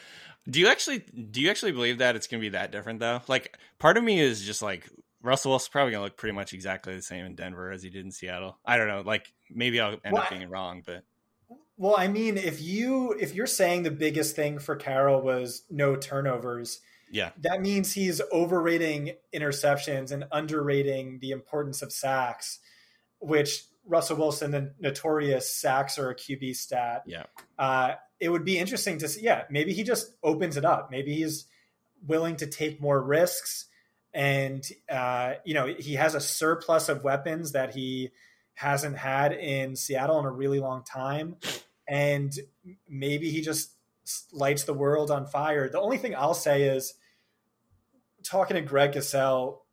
Do you actually, do you actually believe that it's going to be that different though? Like part of me is just like, Russell Wilson's probably going to look pretty much exactly the same in Denver as he did in Seattle. I don't know. Like maybe I'll end well, up being wrong, but. Well, I mean, if you, if you're saying the biggest thing for Carroll was no turnovers, yeah, that means he's overrating interceptions and underrating the importance of sacks, which Russell Wilson, the notorious sacks are a Q B stat. Yeah. Uh, it would be interesting to see. Yeah. Maybe he just opens it up. Maybe he's willing to take more risks. And, uh, you know, he has a surplus of weapons that he hasn't had in Seattle in a really long time. And maybe he just lights the world on fire. The only thing I'll say is, talking to Greg Cassell,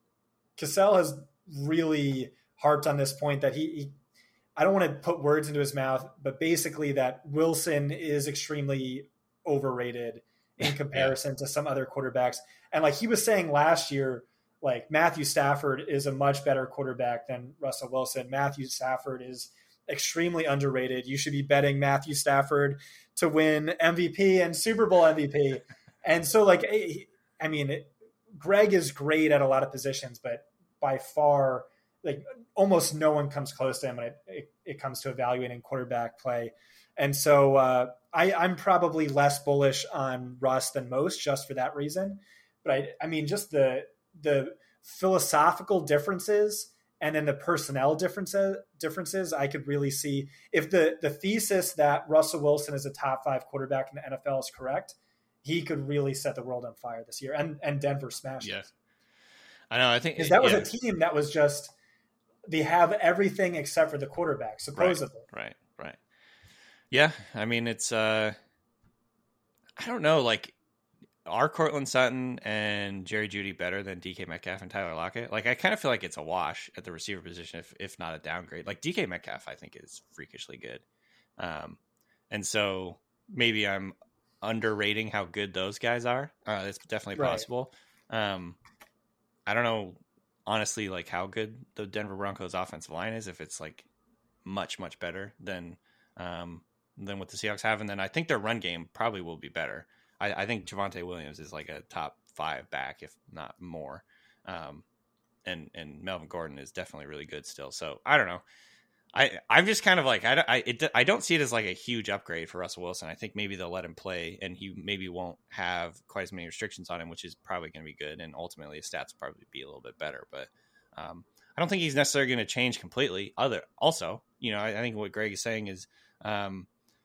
Cassell has really harped on this point that he, he, I don't want to put words into his mouth, but basically that Wilson is extremely overrated in comparison yeah. to some other quarterbacks. And like he was saying last year, like Matthew Stafford is a much better quarterback than Russell Wilson. Matthew Stafford is extremely underrated. You should be betting Matthew Stafford to win M V P and Super Bowl M V P. And so like, I mean, it, Greg is great at a lot of positions, but by far, like almost no one comes close to him when it, it, it comes to evaluating quarterback play. And so uh, I, I'm probably less bullish on Russ than most just for that reason. But I, I mean, just the the philosophical differences and then the personnel differences, differences I could really see. If the, the thesis that Russell Wilson is a top five quarterback in the N F L is correct, he could really set the world on fire this year. And, and Denver smashed yeah. it. I know. I think because that was yeah. a team that was just, they have everything except for the quarterback, supposedly. Right, right, right. Yeah. I mean, it's, uh, I don't know, like, are Courtland Sutton and Jerry Jeudy better than D K Metcalf and Tyler Lockett? Like, I kind of feel like it's a wash at the receiver position, if if not a downgrade. Like, D K Metcalf, I think, is freakishly good. Um, and so maybe I'm underrating how good those guys are. Uh, it's definitely possible. Right. Um, I don't know, honestly, like how good the Denver Broncos offensive line is, if it's like much, much better than, um, than what the Seahawks have. And then I think their run game probably will be better. I, I think Javonte Williams is like a top five back, if not more. Um, and and Melvin Gordon is definitely really good still. So I don't know. I I'm just kind of like I I it, I don't see it as like a huge upgrade for Russell Wilson. I think maybe they'll let him play, and he maybe won't have quite as many restrictions on him, which is probably going to be good. And ultimately, his stats will probably be a little bit better. But um, I don't think he's necessarily going to change completely. Other also, you know, I, I think what Greg is saying is, um,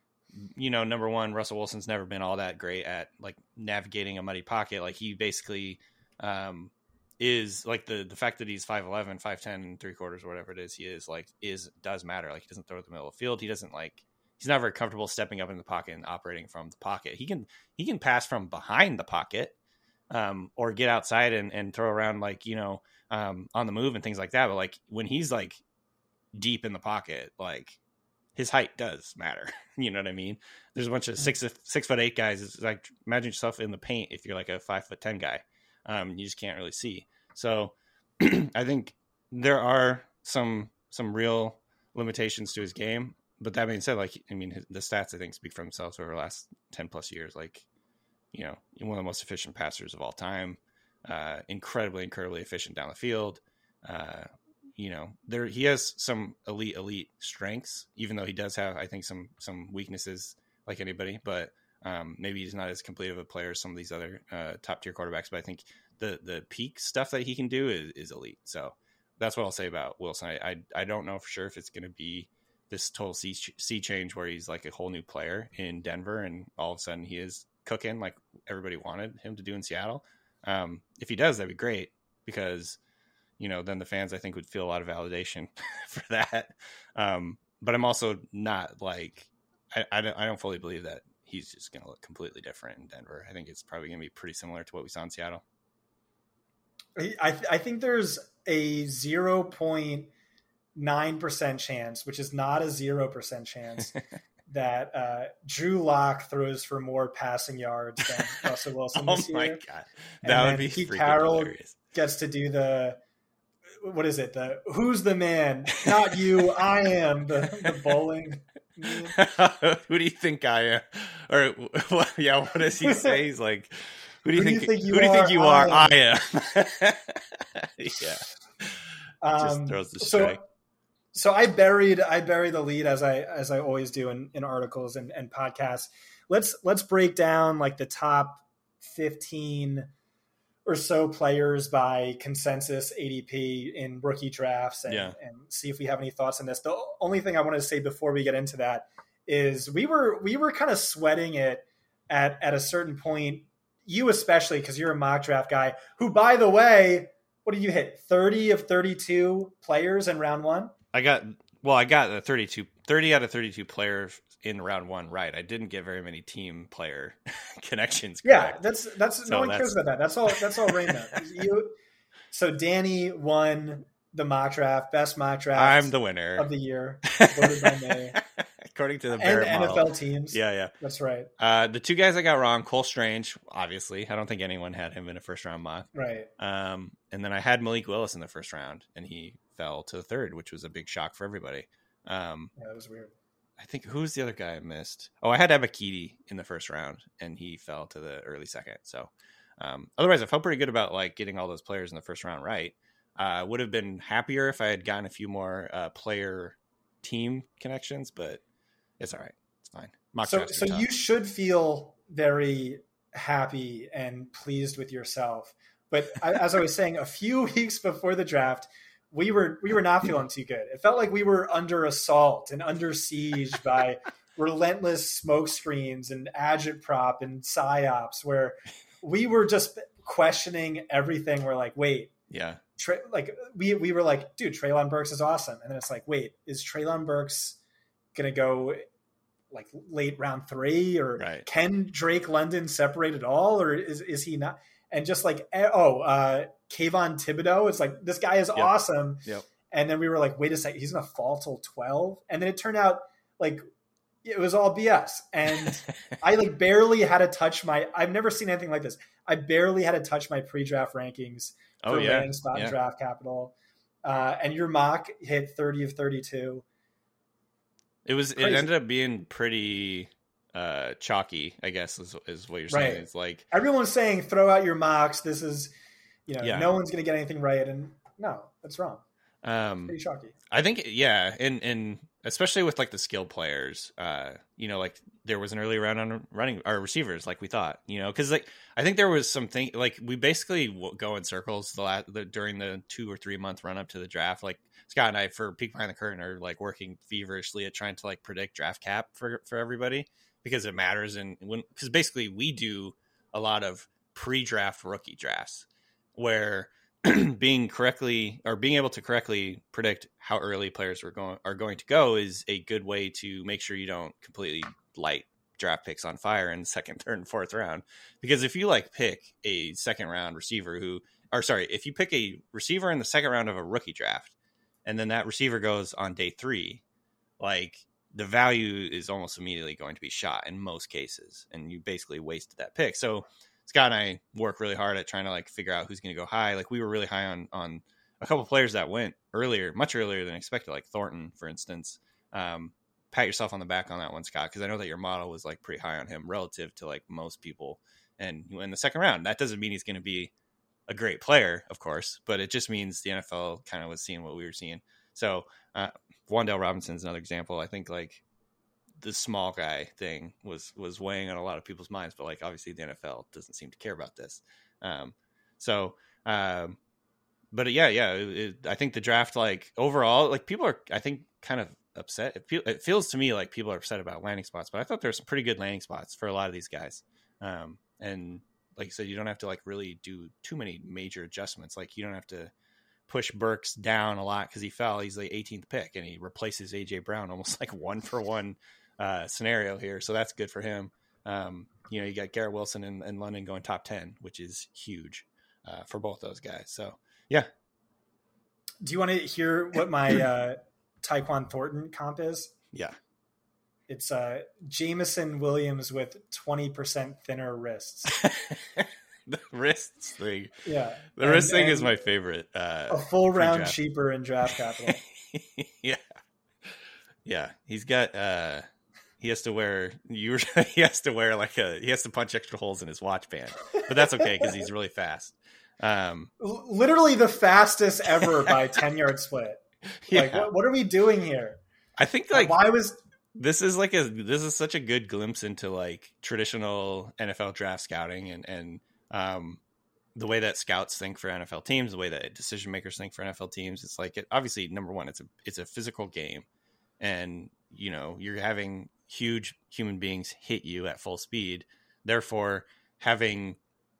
you know, number one, Russell Wilson's never been all that great at like navigating a muddy pocket. Like he basically. Um, is like the the fact that he's five eleven, five ten and three quarters or whatever it is he is like is does matter. Like he doesn't throw at the middle of the field. He doesn't like he's not very comfortable stepping up in the pocket and operating from the pocket. He can he can pass from behind the pocket um or get outside and, and throw around like, you know, um on the move and things like that. But like when he's like deep in the pocket, like his height does matter. You know what I mean? There's a bunch of six six foot eight guys. It's like imagine yourself in the paint if you're like a five foot ten guy. Um, you just can't really see. So I think there are some some real limitations to his game. But that being said, like I mean, his, the stats I think speak for themselves over the last ten plus years. Like, you know, one of the most efficient passers of all time, uh, incredibly, incredibly efficient down the field. Uh, you know, there he has some elite, elite strengths, even though he does have, I think, some some weaknesses like anybody. But Um, maybe he's not as complete of a player as some of these other uh, top tier quarterbacks, but I think the the peak stuff that he can do is, is elite. So that's what I'll say about Wilson. I I, I don't know for sure if it's going to be this total sea, sea change where he's like a whole new player in Denver and all of a sudden he is cooking like everybody wanted him to do in Seattle. Um, if he does, that'd be great because, you know, then the fans I think would feel a lot of validation for that. Um, but I'm also not like I, I don't I don't fully believe that he's just going to look completely different in Denver. I think it's probably going to be pretty similar to what we saw in Seattle. I th- I think there's a zero point nine percent chance, which is not a zero percent chance, that uh, Drew Lock throws for more passing yards than Russell Wilson this year. Oh my year. God. And that would be Pete freaking Carroll hilarious. Gets to do the, what is it? The who's the man? Not you, I am the, the bowling. Who do you think I am? Or yeah, what does he say? He's like, who do you, who think, do you think you who are? Do you think you are? I am. I am. Yeah. Um, Just throws the strike. So, so I buried I bury the lead as I as I always do in, in articles and, and podcasts. Let's let's break down like the top fifteen or so players by consensus A D P in rookie drafts and, yeah. and see if we have any thoughts on this. The only thing I want to say before we get into that is we were we were kind of sweating it at at a certain point. You especially, because you're a mock draft guy who, by the way, what did you hit? thirty of thirty-two players in round one? I got, well, I got the thirty-two, thirty out of thirty-two players in round one right. I didn't get very many team player connections correct. Yeah, that's, that's, so no one that's... cares about that. That's all, that's all rainbow. you, so Danny won the mock draft, best mock draft. I'm the winner of the year, voted by May. According to the Barrett and model. N F L teams. Yeah, yeah. That's right. Uh, the two guys I got wrong, Cole Strange, obviously. I don't think anyone had him in a first-round mock. Right. Um, and then I had Malik Willis in the first round, and he fell to the third, which was a big shock for everybody. Um, yeah, that was weird. I think, who was the other guy I missed? Oh, I had Ebiketie in the first round, and he fell to the early second. So um, otherwise, I felt pretty good about like getting all those players in the first round right. I uh, would have been happier if I had gotten a few more uh, player team connections, but it's all right. It's fine. Mock so so tough. You should feel very happy and pleased with yourself. But as I was saying, a few weeks before the draft, we were we were not feeling too good. It felt like we were under assault and under siege by relentless smoke screens and agitprop and psyops, where we were just questioning everything. We're like, wait, yeah, Tra- like we we were like, dude, Treylon Burks is awesome, and then it's like, wait, is Treylon Burks gonna go like late round three, or right. can Drake London separate at all, or is is he not? And just like, oh, uh, Kayvon Thibodeau, it's like, this guy is yep. awesome. Yep. And then we were like, wait a second, he's going to fall till twelve. And then it turned out like it was all B S. And I like barely had to touch my, I've never seen anything like this. I barely had to touch my pre-draft rankings oh, for yeah. landing spot yeah. and draft capital. Uh, and your mock hit thirty of thirty-two. It was, Crazy. It ended up being pretty uh, chalky, I guess is, is what you're saying. Right. It's like everyone's saying, throw out your mocks. This is, you know, Yeah. no one's going to get anything right. And no, that's wrong. um, Pretty chalky. I think, yeah, and and especially with like the skill players, uh, you know, like there was an early round on running our receivers, like we thought, you know, because like I think there was something like we basically w- go in circles the last the, during the two or three month run up to the draft. Like Scott and I, for Peek Behind the Curtain, are like working feverishly at trying to like predict draft cap for for everybody because it matters, and when because basically we do a lot of pre-draft rookie drafts where being correctly or being able to correctly predict how early players are going are going to go is a good way to make sure you don't completely light draft picks on fire in the second, third, and fourth round. Because if you like pick a second round receiver who, or sorry, if you pick a receiver in the second round of a rookie draft, and then that receiver goes on day three, like the value is almost immediately going to be shot in most cases, and you basically wasted that pick. So Scott and I work really hard at trying to like figure out who's going to go high. Like we were really high on, on a couple players that went earlier, much earlier than expected, like Thornton, for instance. Um, pat yourself on the back on that one, Scott, because I know that your model was like pretty high on him relative to like most people. And in the second round, that doesn't mean he's going to be a great player, of course, but it just means the N F L kind of was seeing what we were seeing. So uh, Wan'Dale Robinson's another example. I think like the small guy thing was was weighing on a lot of people's minds, but like obviously the N F L doesn't seem to care about this. Um, so, um, but yeah, yeah, it, it, I think the draft, like overall, like people are, I think, kind of upset. It, feel, it feels to me like people are upset about landing spots, but I thought there were some pretty good landing spots for a lot of these guys. Um, and like I said, you don't have to like really do too many major adjustments. Like you don't have to push Burks down a lot because he fell. He's the eighteenth pick and he replaces A J Brown almost like one for one uh, scenario here. So that's good for him. Um, you know, you got Garrett Wilson in, in London going top ten, which is huge uh, for both those guys. So yeah. Do you want to hear what my uh, Tyquan Thornton comp is? Yeah. It's uh, Jameson Williams with twenty percent thinner wrists. The wrists thing. Yeah. The and, wrist thing and is my favorite. Uh, a full round draft. cheaper in draft capital. Yeah. Yeah. He's got, uh, he has to wear, you he has to wear like a, he has to punch extra holes in his watch band, but that's okay because he's really fast. Um, Literally the fastest ever by ten yard split. Yeah. Like, what, what are we doing here? I think like, why was this is like a, this is such a good glimpse into like traditional N F L draft scouting and, and, um, the way that scouts think for N F L teams, the way that decision makers think for N F L teams. It's like, it, obviously number one, it's a, it's a physical game, and you know, you're having huge human beings hit you at full speed. Therefore having,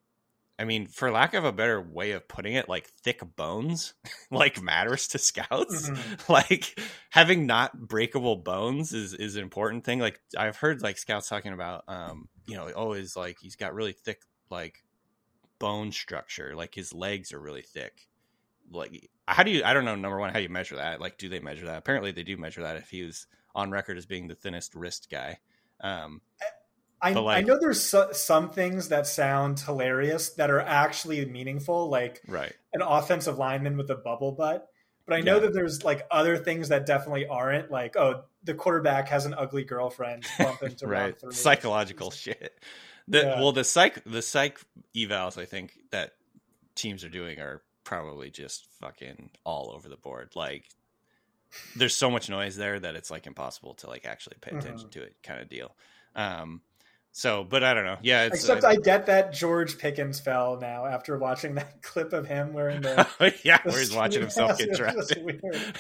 I mean, for lack of a better way of putting it, like thick bones, like matters to scouts. Mm-hmm. Like having not breakable bones is, is an important thing. Like I've heard like scouts talking about, um, you know, always like he's got really thick, like bone structure. Like his legs are really thick. Like, how do you, I don't know, number one, how do you measure that? Like, do they measure that? Apparently they do measure that if he was on record as being the thinnest wrist guy. Um, I, like, I know there's so, some things that sound hilarious that are actually meaningful, like right. an offensive lineman with a bubble butt. But I know yeah. that there's like other things that definitely aren't, like, oh, the quarterback has an ugly girlfriend. Bump into right. Psychological shit. The, yeah. Well, the psych the psych evals I think that teams are doing are probably just fucking all over the board. Like, there's so much noise there that it's like impossible to like actually pay attention mm-hmm. to it, kind of deal. Um, So, but I don't know. Yeah. It's, Except uh, I get that George Pickens fell now after watching that clip of him wearing the yeah, the where he's watching himself get drafted.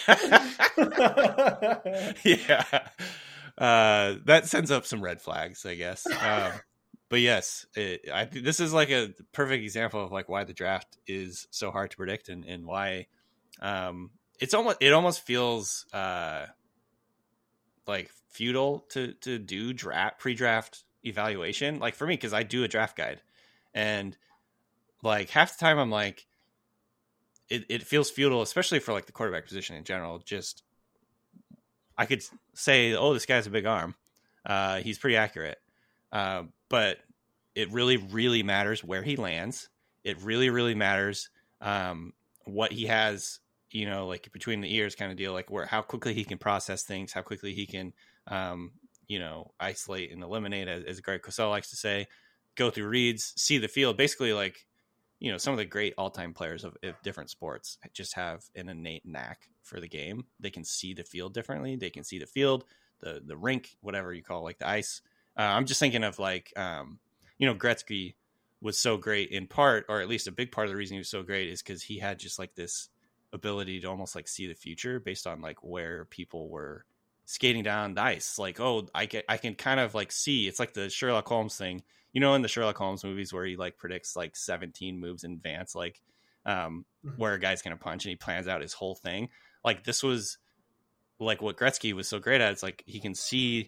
Yeah, uh, that sends up some red flags, I guess. Um, but yes, it, I this is like a perfect example of like why the draft is so hard to predict and, and why um, it's almost it almost feels uh, like futile to to do draft pre-draft evaluation, like for me, because I do a draft guide, and like half the time I'm like it, it feels futile, especially for like the quarterback position in general. Just I could say, oh, this guy's a big arm, uh he's pretty accurate, uh but it really really matters where he lands. It really really matters um what he has, you know, like between the ears kind of deal, like where how quickly he can process things, how quickly he can um you know, isolate and eliminate, as, as Greg Cosell likes to say, go through reads, see the field. Basically, like, you know, some of the great all-time players of, of different sports just have an innate knack for the game. They can see the field differently. They can see the field, the the rink, whatever you call, like the ice. Uh, I'm just thinking of like, um, you know, Gretzky was so great in part, or at least a big part of the reason he was so great is because he had just like this ability to almost like see the future based on like where people were skating down the ice. Like, oh, I can, I can kind of like see, it's like the Sherlock Holmes thing, you know, in the Sherlock Holmes movies where he like predicts like seventeen moves in advance, like um, mm-hmm. where a guy's going to punch and he plans out his whole thing. Like this was like what Gretzky was so great at. It's like he can see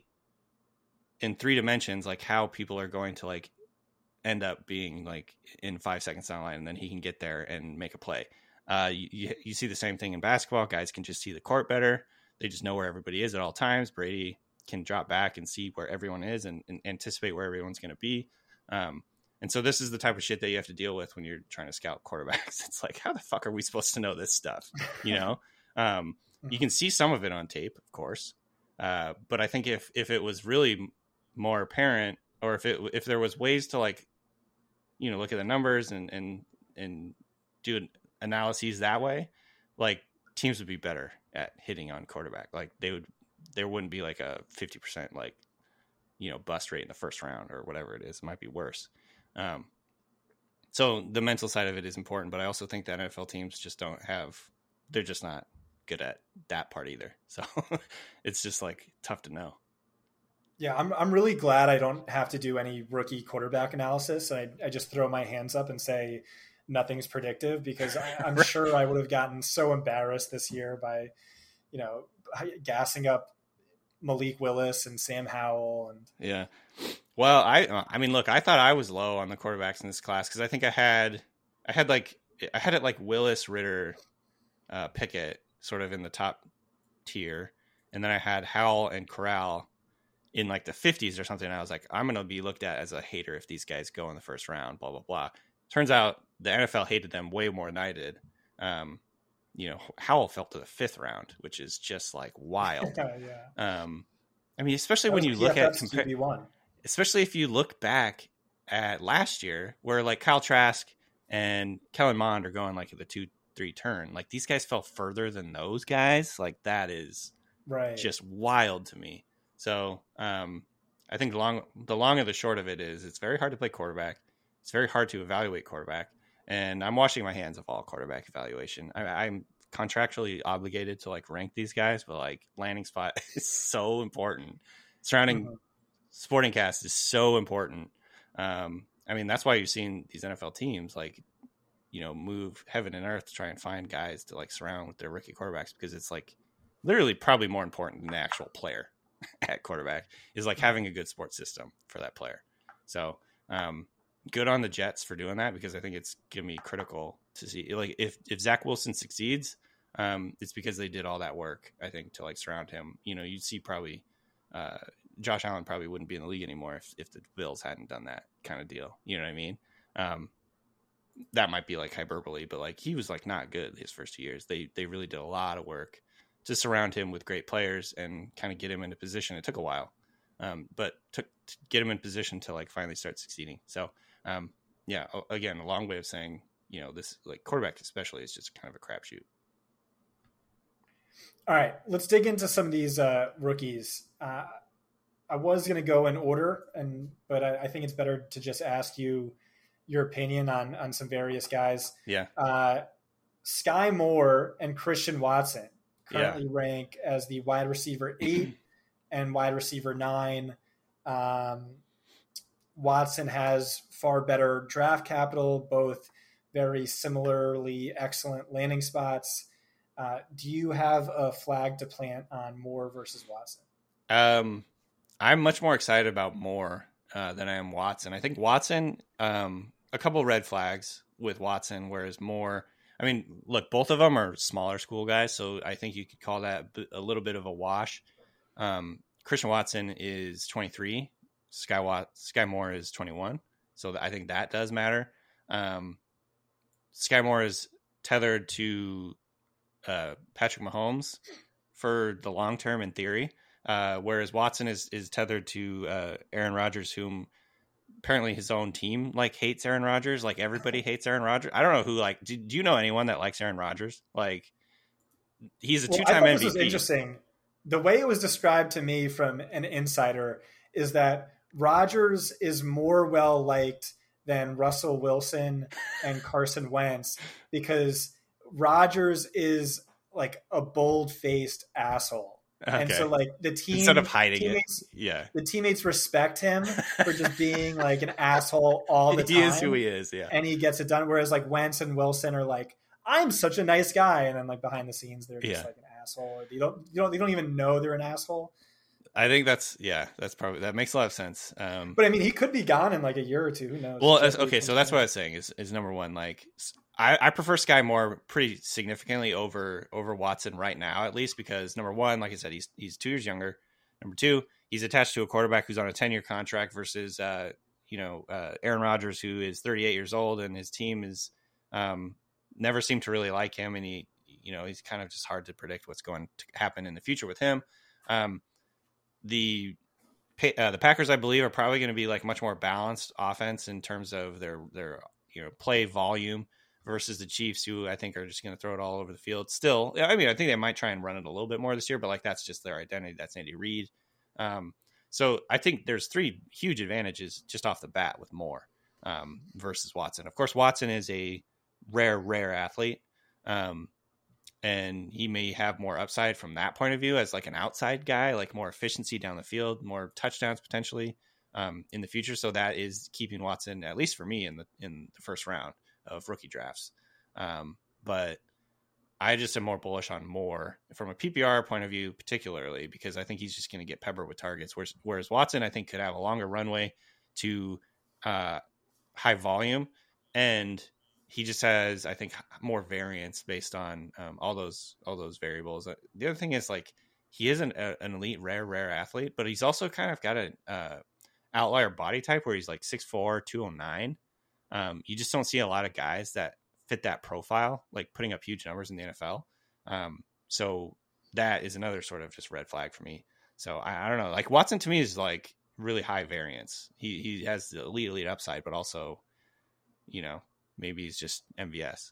in three dimensions, like how people are going to like end up being like in five seconds down the line, and then he can get there and make a play. Uh, you, you see the same thing in basketball. Guys can just see the court better. They just know where everybody is at all times. Brady can drop back and see where everyone is and, and anticipate where everyone's going to be. Um, and so this is the type of shit that you have to deal with when you're trying to scout quarterbacks. It's like, how the fuck are we supposed to know this stuff? You know, um, you can see some of it on tape, of course. Uh, but I think if, if it was really more apparent, or if it, if there was ways to like, you know, look at the numbers and, and, and do analyses that way, like teams would be better at hitting on quarterback. Like they would, there wouldn't be like a fifty percent like, you know, bust rate in the first round or whatever it is. It might be worse. Um, so the mental side of it is important, but I also think that N F L teams just don't have, they're just not good at that part either. So it's just like tough to know. Yeah, I'm I'm really glad I don't have to do any rookie quarterback analysis. I, I just throw my hands up and say nothing's predictive, because I, I'm right. sure I would have gotten so embarrassed this year by, you know, gassing up Malik Willis and Sam Howell. And yeah. Well, I I mean, look, I thought I was low on the quarterbacks in this class because I think I had I had like I had it like Willis, Ritter, uh, Pickett sort of in the top tier, and then I had Howell and Corral in like the fifties or something. And I was like, I'm going to be looked at as a hater if these guys go in the first round, blah, blah, blah. Turns out the N F L hated them way more than I did. Um, you know, Howell fell to the fifth round, which is just like wild. yeah. Um, I mean, especially when you look at, compa- especially if you look back at last year where like Kyle Trask and Kellen Mond are going like at the two, three turn, like these guys fell further than those guys. Like that is right. just wild to me. So um, I think the long, the long and the short of it is it's very hard to play quarterback. It's very hard to evaluate quarterback. And I'm washing my hands of all quarterback evaluation. I, I'm contractually obligated to like rank these guys, but like landing spot is so important. Surrounding mm-hmm. sporting cast is so important. Um, I mean, that's why you're seeing these N F L teams like, you know, move heaven and earth to try and find guys to like surround with their rookie quarterbacks, because it's like literally probably more important than the actual player at quarterback is like having a good sports system for that player. So um, good on the Jets for doing that, because I think it's going to be critical to see like if, if Zach Wilson succeeds, um, it's because they did all that work, I think, to like surround him. You know, you'd see probably uh, Josh Allen probably wouldn't be in the league anymore if, if the Bills hadn't done that kind of deal. You know what I mean? Um, that might be like hyperbole, but like he was like not good his first two years. They, they really did a lot of work to surround him with great players and kind of get him into position. It took a while, um, but took to get him in position to like finally start succeeding. So um, yeah, again, a long way of saying, you know, this like quarterback especially is just kind of a crapshoot. All right, let's dig into some of these uh, rookies. Uh, I was going to go in order, and but I, I think it's better to just ask you your opinion on on some various guys. Yeah. Uh, Sky Moore and Christian Watson currently yeah. rank as the wide receiver eight and wide receiver nine. Um, Watson has far better draft capital, both very similarly excellent landing spots. Uh, do you have a flag to plant on Moore versus Watson? Um, I'm much more excited about Moore uh, than I am Watson. I think Watson, um, a couple red flags with Watson, whereas Moore, I mean, look, both of them are smaller school guys, so I think you could call that a little bit of a wash. Um, Christian Watson is twenty-three. Sky, Wat- Sky Moore is twenty-one. So I think that does matter. Um, Sky Moore is tethered to uh, Patrick Mahomes for the long term in theory. Uh, whereas Watson is is tethered to uh, Aaron Rodgers, whom apparently his own team like hates Aaron Rodgers. Like everybody hates Aaron Rodgers. I don't know who like. Do, do you know anyone that likes Aaron Rodgers? Like he's a well, two time I thought M V P. This was interesting. The way it was described to me from an insider is that Rodgers is more well liked than Russell Wilson and Carson Wentz because Rodgers is like a bold-faced asshole. Okay. And so like the team instead of hiding it, yeah, the teammates respect him for just being like an asshole all the he time. He is who he is, yeah, and he gets it done. Whereas like Wentz and Wilson are like, I'm such a nice guy, and then like behind the scenes they're just yeah. like an asshole. Or you don't, you don't, they don't even know they're an asshole. I think that's yeah, that's probably that makes a lot of sense. Um, but I mean, he could be gone in like a year or two. Who knows? Well, as, okay, so that's what I was saying is is number one, like. I, I prefer Sky Moore pretty significantly over over Watson right now, at least because number one, like I said, he's he's two years younger. Number two, he's attached to a quarterback who's on a ten year contract versus uh, you know uh, Aaron Rodgers, who is thirty-eight years old, and his team is um, never seemed to really like him, and he you know he's kind of just hard to predict what's going to happen in the future with him. Um, the uh, the Packers, I believe, are probably going to be like much more balanced offense in terms of their their you know play volume. Versus the Chiefs, who I think are just going to throw it all over the field. Still, I mean, I think they might try and run it a little bit more this year, but like that's just their identity. That's Andy Reid. Um, so I think there's three huge advantages just off the bat with Moore um, versus Watson. Of course, Watson is a rare, rare athlete, um, and he may have more upside from that point of view as like an outside guy, like more efficiency down the field, more touchdowns potentially um, in the future. So that is keeping Watson, at least for me, in the in the first round of rookie drafts. Um, but I just am more bullish on Moore from a P P R point of view, particularly because I think he's just going to get peppered with targets. Whereas, whereas Watson, I think could have a longer runway to uh, high volume. And he just has, I think, more variance based on um, all those, all those variables. The other thing is like, he is an, a, an elite, rare, rare athlete, but he's also kind of got an uh, outlier body type where he's like six four, two oh nine. Um, you just don't see a lot of guys that fit that profile, like putting up huge numbers in the N F L. Um, so that is another sort of just red flag for me. So I, I don't know. Like Watson to me is like really high variance. He he has the elite elite upside, but also, you know, maybe he's just M V S.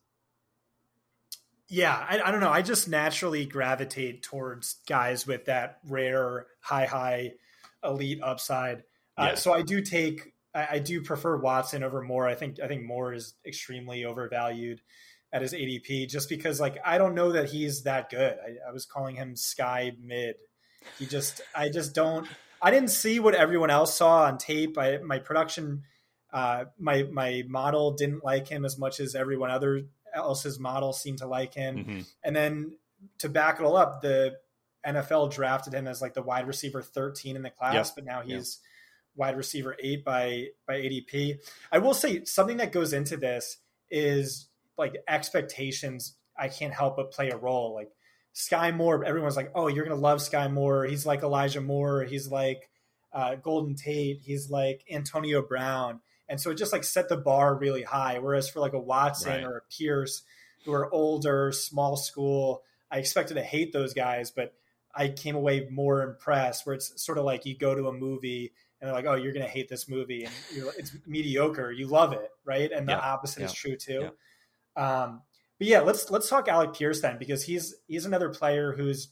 Yeah, I, I don't know. I just naturally gravitate towards guys with that rare high high elite upside. Uh, yeah. So I do take. I do prefer Watson over Moore. I think I think Moore is extremely overvalued at his A D P just because like I don't know that he's that good. I, I was calling him Sky mid. He just I just don't I didn't see what everyone else saw on tape. I, my production uh, my my model didn't like him as much as everyone other else's model seemed to like him. Mm-hmm. And then to back it all up, the N F L drafted him as like the wide receiver thirteen in the class, yep. but now he's yep. wide receiver eight by, by A D P. I will say something that goes into this is like expectations. I can't help but play a role. Like Sky Moore, everyone's like, oh, you're going to love Sky Moore. He's like Elijah Moore. He's like uh, Golden Tate. He's like Antonio Brown. And so it just like set the bar really high. Whereas for like a Watson right. or a Pierce who are older, small school, I expected to hate those guys, but I came away more impressed where it's sort of like you go to a movie and they're like, oh, you're going to hate this movie. And you're, it's mediocre. You love it, right? And the yeah, opposite yeah, is true too. Yeah. Um, but yeah, let's let's talk Alec Pierce then, because he's he's another player who's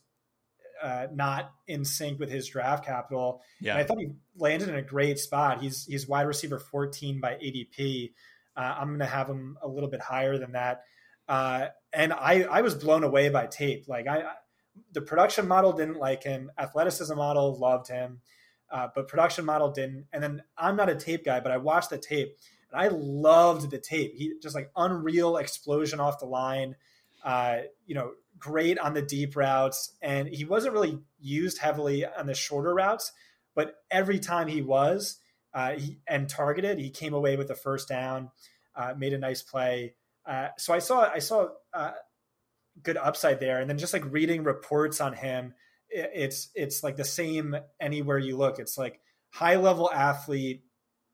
uh, not in sync with his draft capital. Yeah. And I thought he landed in a great spot. He's he's wide receiver fourteen by A D P. Uh, I'm going to have him a little bit higher than that. Uh, and I, I was blown away by tape. Like I, the production model didn't like him. Athleticism model loved him. Uh, but production model didn't. And then I'm not a tape guy, but I watched the tape and I loved the tape. He just like unreal explosion off the line, uh, you know, great on the deep routes. And he wasn't really used heavily on the shorter routes, but every time he was uh, he, and targeted, he came away with the first down, uh, made a nice play. Uh, so I saw, I saw uh, good upside there. And then just like reading reports on him, it's it's like the same anywhere you look. It's like high level athlete,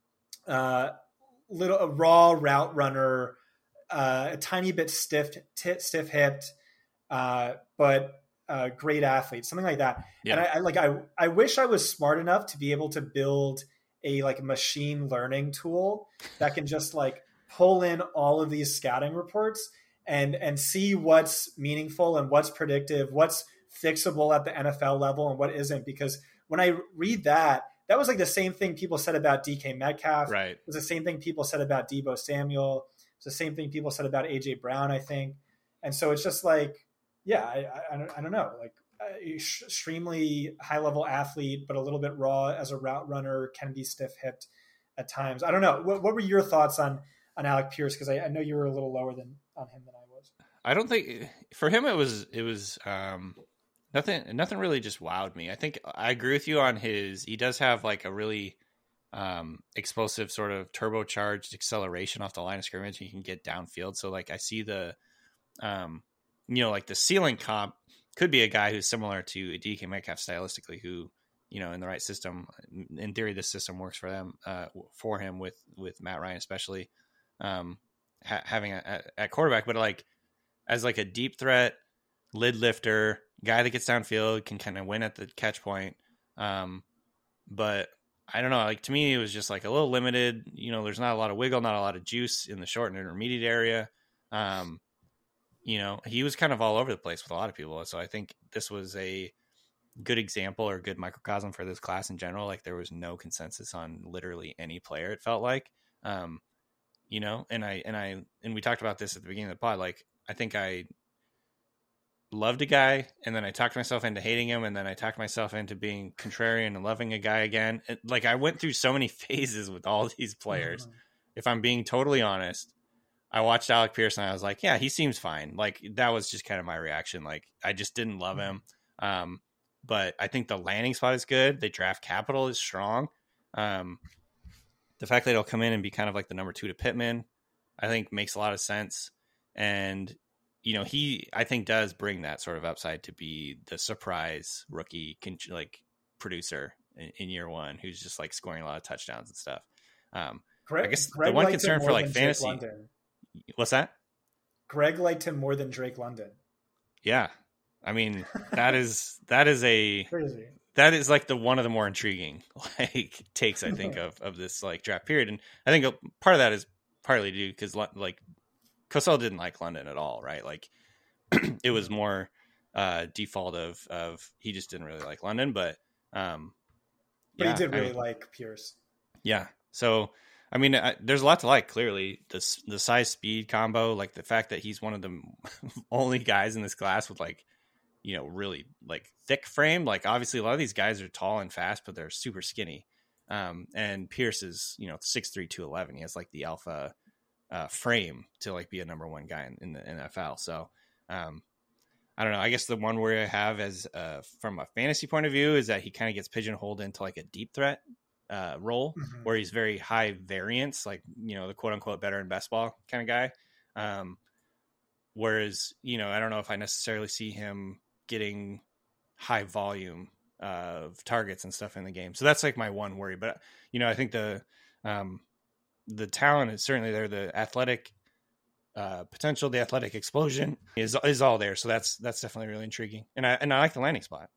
uh, little a raw route runner, uh, a tiny bit stiff t- stiff hipped, uh, but uh, great athlete, something like that. Yeah. And I, I like I I wish I was smart enough to be able to build a like machine learning tool that can just like pull in all of these scouting reports and and see what's meaningful and what's predictive, what's fixable at the N F L level and what isn't. Because when I read that, that was like the same thing people said about D K Metcalf. Right. It was the same thing people said about Deebo Samuel. It's the same thing people said about A J Brown, I think. And so it's just like, yeah, I, I, don't, I don't know, like uh, extremely high level athlete, but a little bit raw as a route runner, can be stiff hipped at times. I don't know. What, what were your thoughts on, on Alec Pierce? Because I, I know you were a little lower than on him than I was. I don't think for him, it was, it was, um, Nothing, nothing really just wowed me. I think I agree with you on his. He does have like a really um, explosive sort of turbocharged acceleration off the line of scrimmage. He can get downfield. So like I see the, um, you know, like the ceiling comp could be a guy who's similar to D K Metcalf stylistically, who, you know, in the right system, in theory, this system works for them, uh, for him with with Matt Ryan especially, um, ha- having a, a, at quarterback, but like as like a deep threat lid lifter. Guy that gets downfield, can kind of win at the catch point. Um, but I don't know, like to me, it was just like a little limited, you know, there's not a lot of wiggle, not a lot of juice in the short and intermediate area. Um, you know, he was kind of all over the place with a lot of people. So I think this was a good example or good microcosm for this class in general. Like there was no consensus on literally any player. It felt like, um, you know, and I, and I, and we talked about this at the beginning of the pod. Like, I think I, loved a guy and then I talked myself into hating him and then I talked myself into being contrarian and loving a guy again. It, like I went through so many phases with all these players. Mm-hmm. If I'm being totally honest, I watched Alec Pierce and I was like, yeah, he seems fine. Like that was just kind of my reaction. Like I just didn't love him. Um, but I think the landing spot is good. The draft capital is strong. Um, the fact that he'll come in and be kind of like the number two to Pittman, I think makes a lot of sense. And you know, he, I think, does bring that sort of upside to be the surprise rookie, like producer in, in year one, who's just like scoring a lot of touchdowns and stuff. Um, Greg, I guess Greg the one concern for like fantasy, what's that? Greg liked him more than Drake London. Yeah. I mean, that is, that is a, crazy. That is like the, one of the more intriguing like takes, I think of, of this like draft period. And I think part of that is partly due because like, Cosell didn't like London at all, right? Like it was more uh, default of of he just didn't really like London, but um, but yeah, he did really I mean, like Pierce. Yeah, so I mean, I, there's a lot to like. Clearly, the the size speed combo, like the fact that he's one of the only guys in this class with like you know really like thick frame. Like obviously, a lot of these guys are tall and fast, but they're super skinny. Um, and Pierce is you know six three, two eleven. He has like the alpha. Uh, frame to like be a number one guy in, in the N F L. So um, I don't know. I guess the one worry I have as uh, from a fantasy point of view is that he kind of gets pigeonholed into like a deep threat uh, role mm-hmm. where he's very high variance, like, you know, the quote unquote better in best ball kind of guy. Um, whereas, you know, I don't know if I necessarily see him getting high volume of targets and stuff in the game. So that's like my one worry, but you know, I think the, um, the talent is certainly there. The athletic uh, potential, the athletic explosion is is all there. So that's that's definitely really intriguing. And I and I like the landing spot.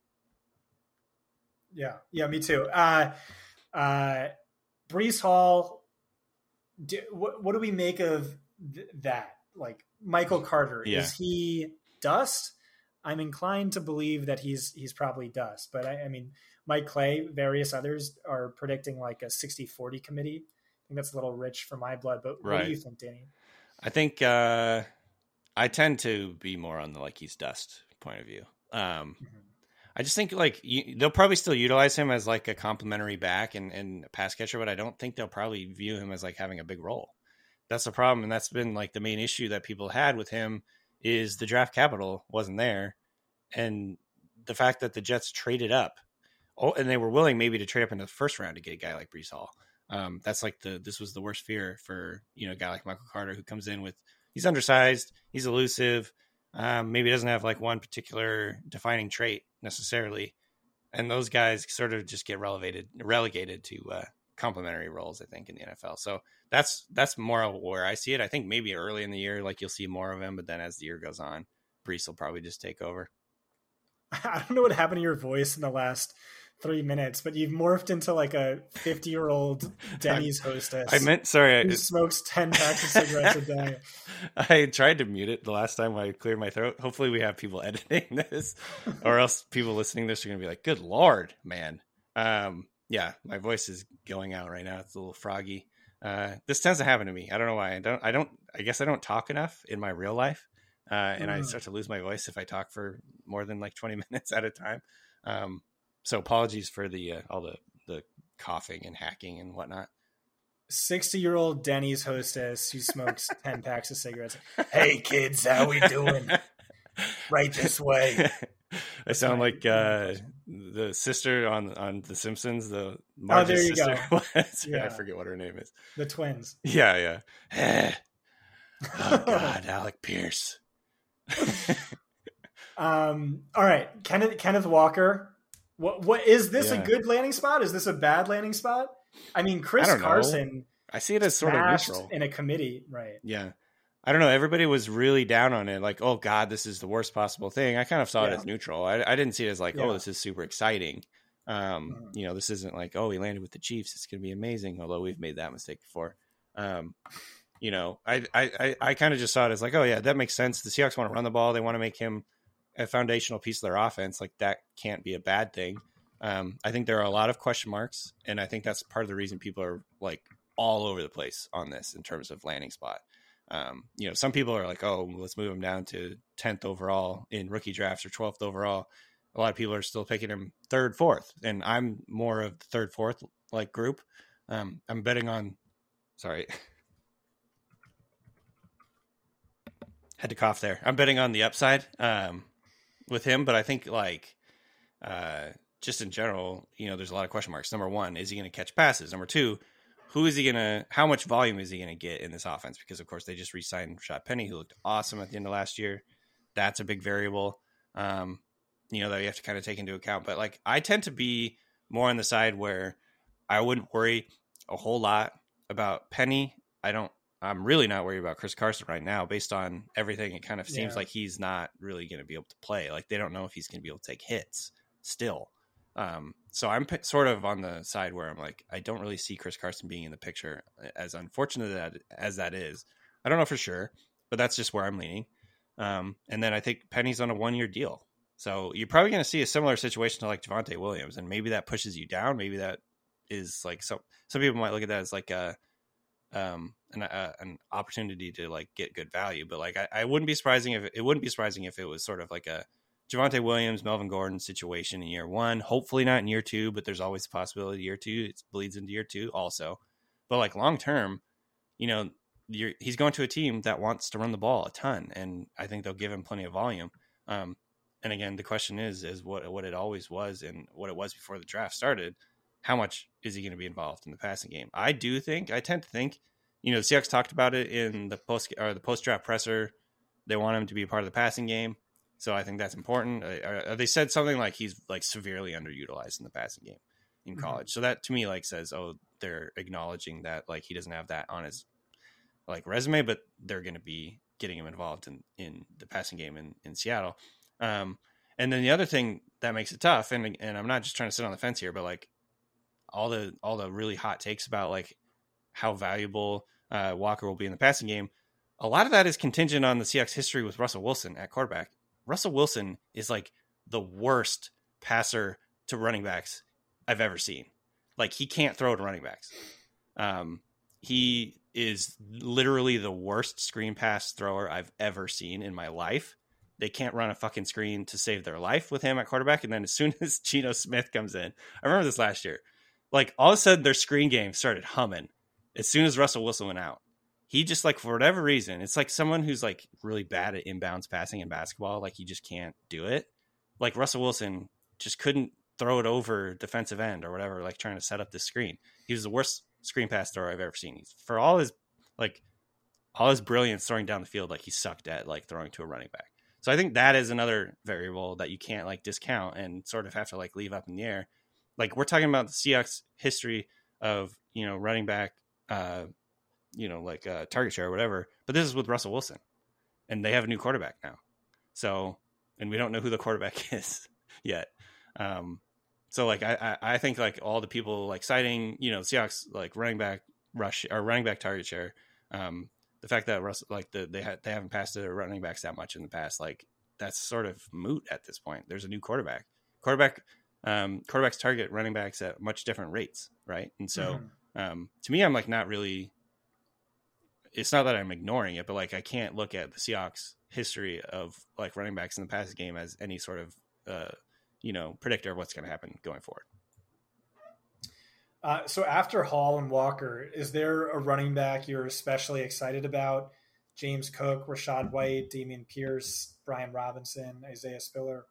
Yeah, yeah, me too. Uh, uh, Breece Hall. Do, what what do we make of th- that? Like Michael Carter, yeah. Is he dust? I'm inclined to believe that he's he's probably dust. But I, I mean, Mike Clay, various others are predicting like a sixty forty committee. I think that's a little rich for my blood, but what right. do you think, Danny? I think uh, I tend to be more on the like he's dust point of view. Um, mm-hmm. I just think like you, they'll probably still utilize him as like a complimentary back and, and a pass catcher, but I don't think they'll probably view him as like having a big role. That's the problem, and that's been like the main issue that people had with him is the draft capital wasn't there, and the fact that the Jets traded up, oh, and they were willing maybe to trade up into the first round to get a guy like Breece Hall. Um, that's like the, this was the worst fear for, you know, a guy like Michael Carter who comes in with, he's undersized, he's elusive. Um, maybe doesn't have like one particular defining trait necessarily. And those guys sort of just get relegated, relegated to uh, complementary roles, I think, in the N F L. So that's, that's more where I see it. I think maybe early in the year, like you'll see more of him, but then as the year goes on, Breece will probably just take over. I don't know what happened to your voice in the last three minutes, but you've morphed into like a fifty-year-old Denny's hostess. I meant, sorry. Who smokes ten packs of cigarettes a day. I tried to mute it the last time I cleared my throat. Hopefully we have people editing this, or else people listening to this are going to be like, good Lord, man. Um, yeah, my voice is going out right now. It's a little froggy. Uh, this tends to happen to me. I don't know why. I don't, I don't, I guess I don't talk enough in my real life. Uh, and mm. I start to lose my voice if I talk for more than like twenty minutes at a time. Um, So apologies for the uh, all the, the coughing and hacking and whatnot. sixty-year-old Denny's hostess who smokes ten packs of cigarettes. Hey, kids, how we doing? Right this way. I sound like uh, the sister on, on The Simpsons. The Marge's oh, there you sister. go. yeah. I forget what her name is. The twins. Yeah, yeah. Oh, God, Alec Pierce. um. All right, Kenneth Kenneth Walker. What what is this yeah. a good landing spot? Is this a bad landing spot? I mean, Chris I Carson. I see it as sort of neutral in a committee, right? Yeah, I don't know. Everybody was really down on it, like, "Oh God, this is the worst possible thing." I kind of saw yeah. it as neutral. I, I didn't see it as like, yeah. "Oh, this is super exciting." Um, mm-hmm. You know, this isn't like, "Oh, he landed with the Chiefs. It's going to be amazing." Although we've made that mistake before. Um, you know, I I I, I kind of just saw it as like, "Oh yeah, that makes sense." The Seahawks want to run the ball. They want to make him a foundational piece of their offense. Like that can't be a bad thing. Um, I think there are a lot of question marks, and I think that's part of the reason people are like all over the place on this in terms of landing spot. Um, you know, some people are like, oh, let's move him down to tenth overall in rookie drafts or twelfth overall. A lot of people are still picking him third, fourth, and I'm more of the third, fourth like group. Um, I'm betting on, sorry. Had to cough there. I'm betting on the upside um, with him, but I think like, uh, just in general, you know, there's a lot of question marks. Number one, is he going to catch passes? Number two, who is he going to, how much volume is he going to get in this offense? Because, of course, they just re-signed Rashad Penny, who looked awesome at the end of last year. That's a big variable, um, you know, that you have to kind of take into account. But, like, I tend to be more on the side where I wouldn't worry a whole lot about Penny. I don't, I'm really not worried about Chris Carson right now based on everything. It kind of seems yeah. like he's not really going to be able to play. Like, they don't know if he's going to be able to take hits still. Um, so I'm p- sort of on the side where I'm like, I don't really see Chris Carson being in the picture, as unfortunate that, as that is. I don't know for sure, but that's just where I'm leaning. Um, and then I think Penny's on a one year deal. So you're probably going to see a similar situation to like Javonte Williams, and maybe that pushes you down. Maybe that is like, some, some people might look at that as like a, um, an, a, an opportunity to like get good value. But like, I, I wouldn't be surprising if it wouldn't be surprising if it was sort of like a Javonte Williams, Melvin Gordon situation in year one, hopefully not in year two, but there's always a possibility year two. It bleeds into year two also. But like long term, you know, you're, he's going to a team that wants to run the ball a ton, and I think they'll give him plenty of volume. Um, and again, the question is, is what, what it always was and what it was before the draft started. How much is he going to be involved in the passing game? I do think, I tend to think, you know, the Seahawks talked about it in the post or the post draft presser. They want him to be a part of the passing game. So I think that's important. Uh, they said something like he's like severely underutilized in the passing game in college. Mm-hmm. So that to me like says, oh, they're acknowledging that like he doesn't have that on his like resume, but they're going to be getting him involved in, in the passing game in, in Seattle. Um, and then the other thing that makes it tough, and and I'm not just trying to sit on the fence here, but like all the all the really hot takes about like how valuable uh, Walker will be in the passing game. A lot of that is contingent on the Seahawks history with Russell Wilson at quarterback. Russell Wilson is like the worst passer to running backs I've ever seen. Like he can't throw to running backs. Um, he is literally the worst screen pass thrower I've ever seen in my life. They can't run a fucking screen to save their life with him at quarterback. And then as soon as Geno Smith comes in, I remember this last year, like all of a sudden their screen game started humming as soon as Russell Wilson went out. He just like, for whatever reason, it's like someone who's like really bad at inbounds passing in basketball. Like he just can't do it. Like Russell Wilson just couldn't throw it over defensive end or whatever, like trying to set up the screen. He was the worst screen pass thrower I've ever seen. He's, for all his, like all his brilliance throwing down the field, like he sucked at like throwing to a running back. So I think that is another variable that you can't like discount and sort of have to like leave up in the air. Like we're talking about the Seahawks history of, you know, running back, uh, you know, like uh, target share or whatever. But this is with Russell Wilson, and they have a new quarterback now. So, and we don't know who the quarterback is. yet. Um, so like I, I I think like all the people like citing, you know, Seahawks like running back rush or running back target share. Um, the fact that Russ, like the they ha- they haven't passed their running backs that much in the past, like that's sort of moot at this point. There's a new quarterback. Quarterback um, quarterbacks target running backs at much different rates, right? And so mm-hmm. um, to me, I'm like not really. It's not that I'm ignoring it, but like I can't look at the Seahawks history of like running backs in the past game as any sort of uh, you know predictor of what's going to happen going forward. Uh, so after Hall and Walker, is there a running back you're especially excited about? James Cook, Rachaad White, Dameon Pierce, Brian Robinson, Isaiah Spiller?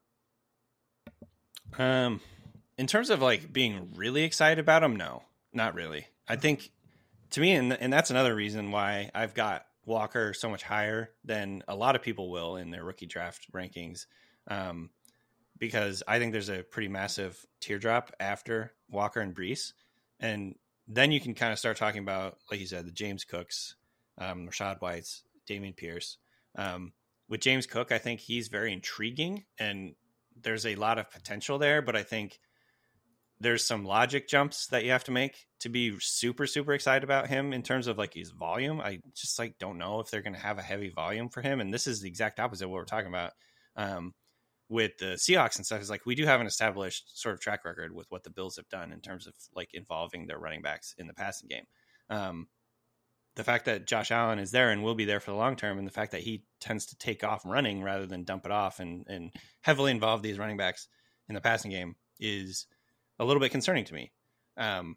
Um, in terms of like being really excited about them, no, not really. I think to me, and, and that's another reason why I've got Walker so much higher than a lot of people will in their rookie draft rankings. Um, because I think there's a pretty massive teardrop after Walker and Breece. And then you can kind of start talking about, like you said, the James Cooks, um, Rachaad Whites, Dameon Pierce. Um, with James Cook, I think he's very intriguing and there's a lot of potential there, but I think there's some logic jumps that you have to make to be super, super excited about him in terms of like his volume. I just like don't know if they're going to have a heavy volume for him. And this is the exact opposite of what we're talking about. Um, with the Seahawks and stuff is like, we do have an established sort of track record with what the Bills have done in terms of like involving their running backs in the passing game. Um, the fact that Josh Allen is there and will be there for the long term, and the fact that he tends to take off running rather than dump it off and, and heavily involve these running backs in the passing game is a little bit concerning to me. Um,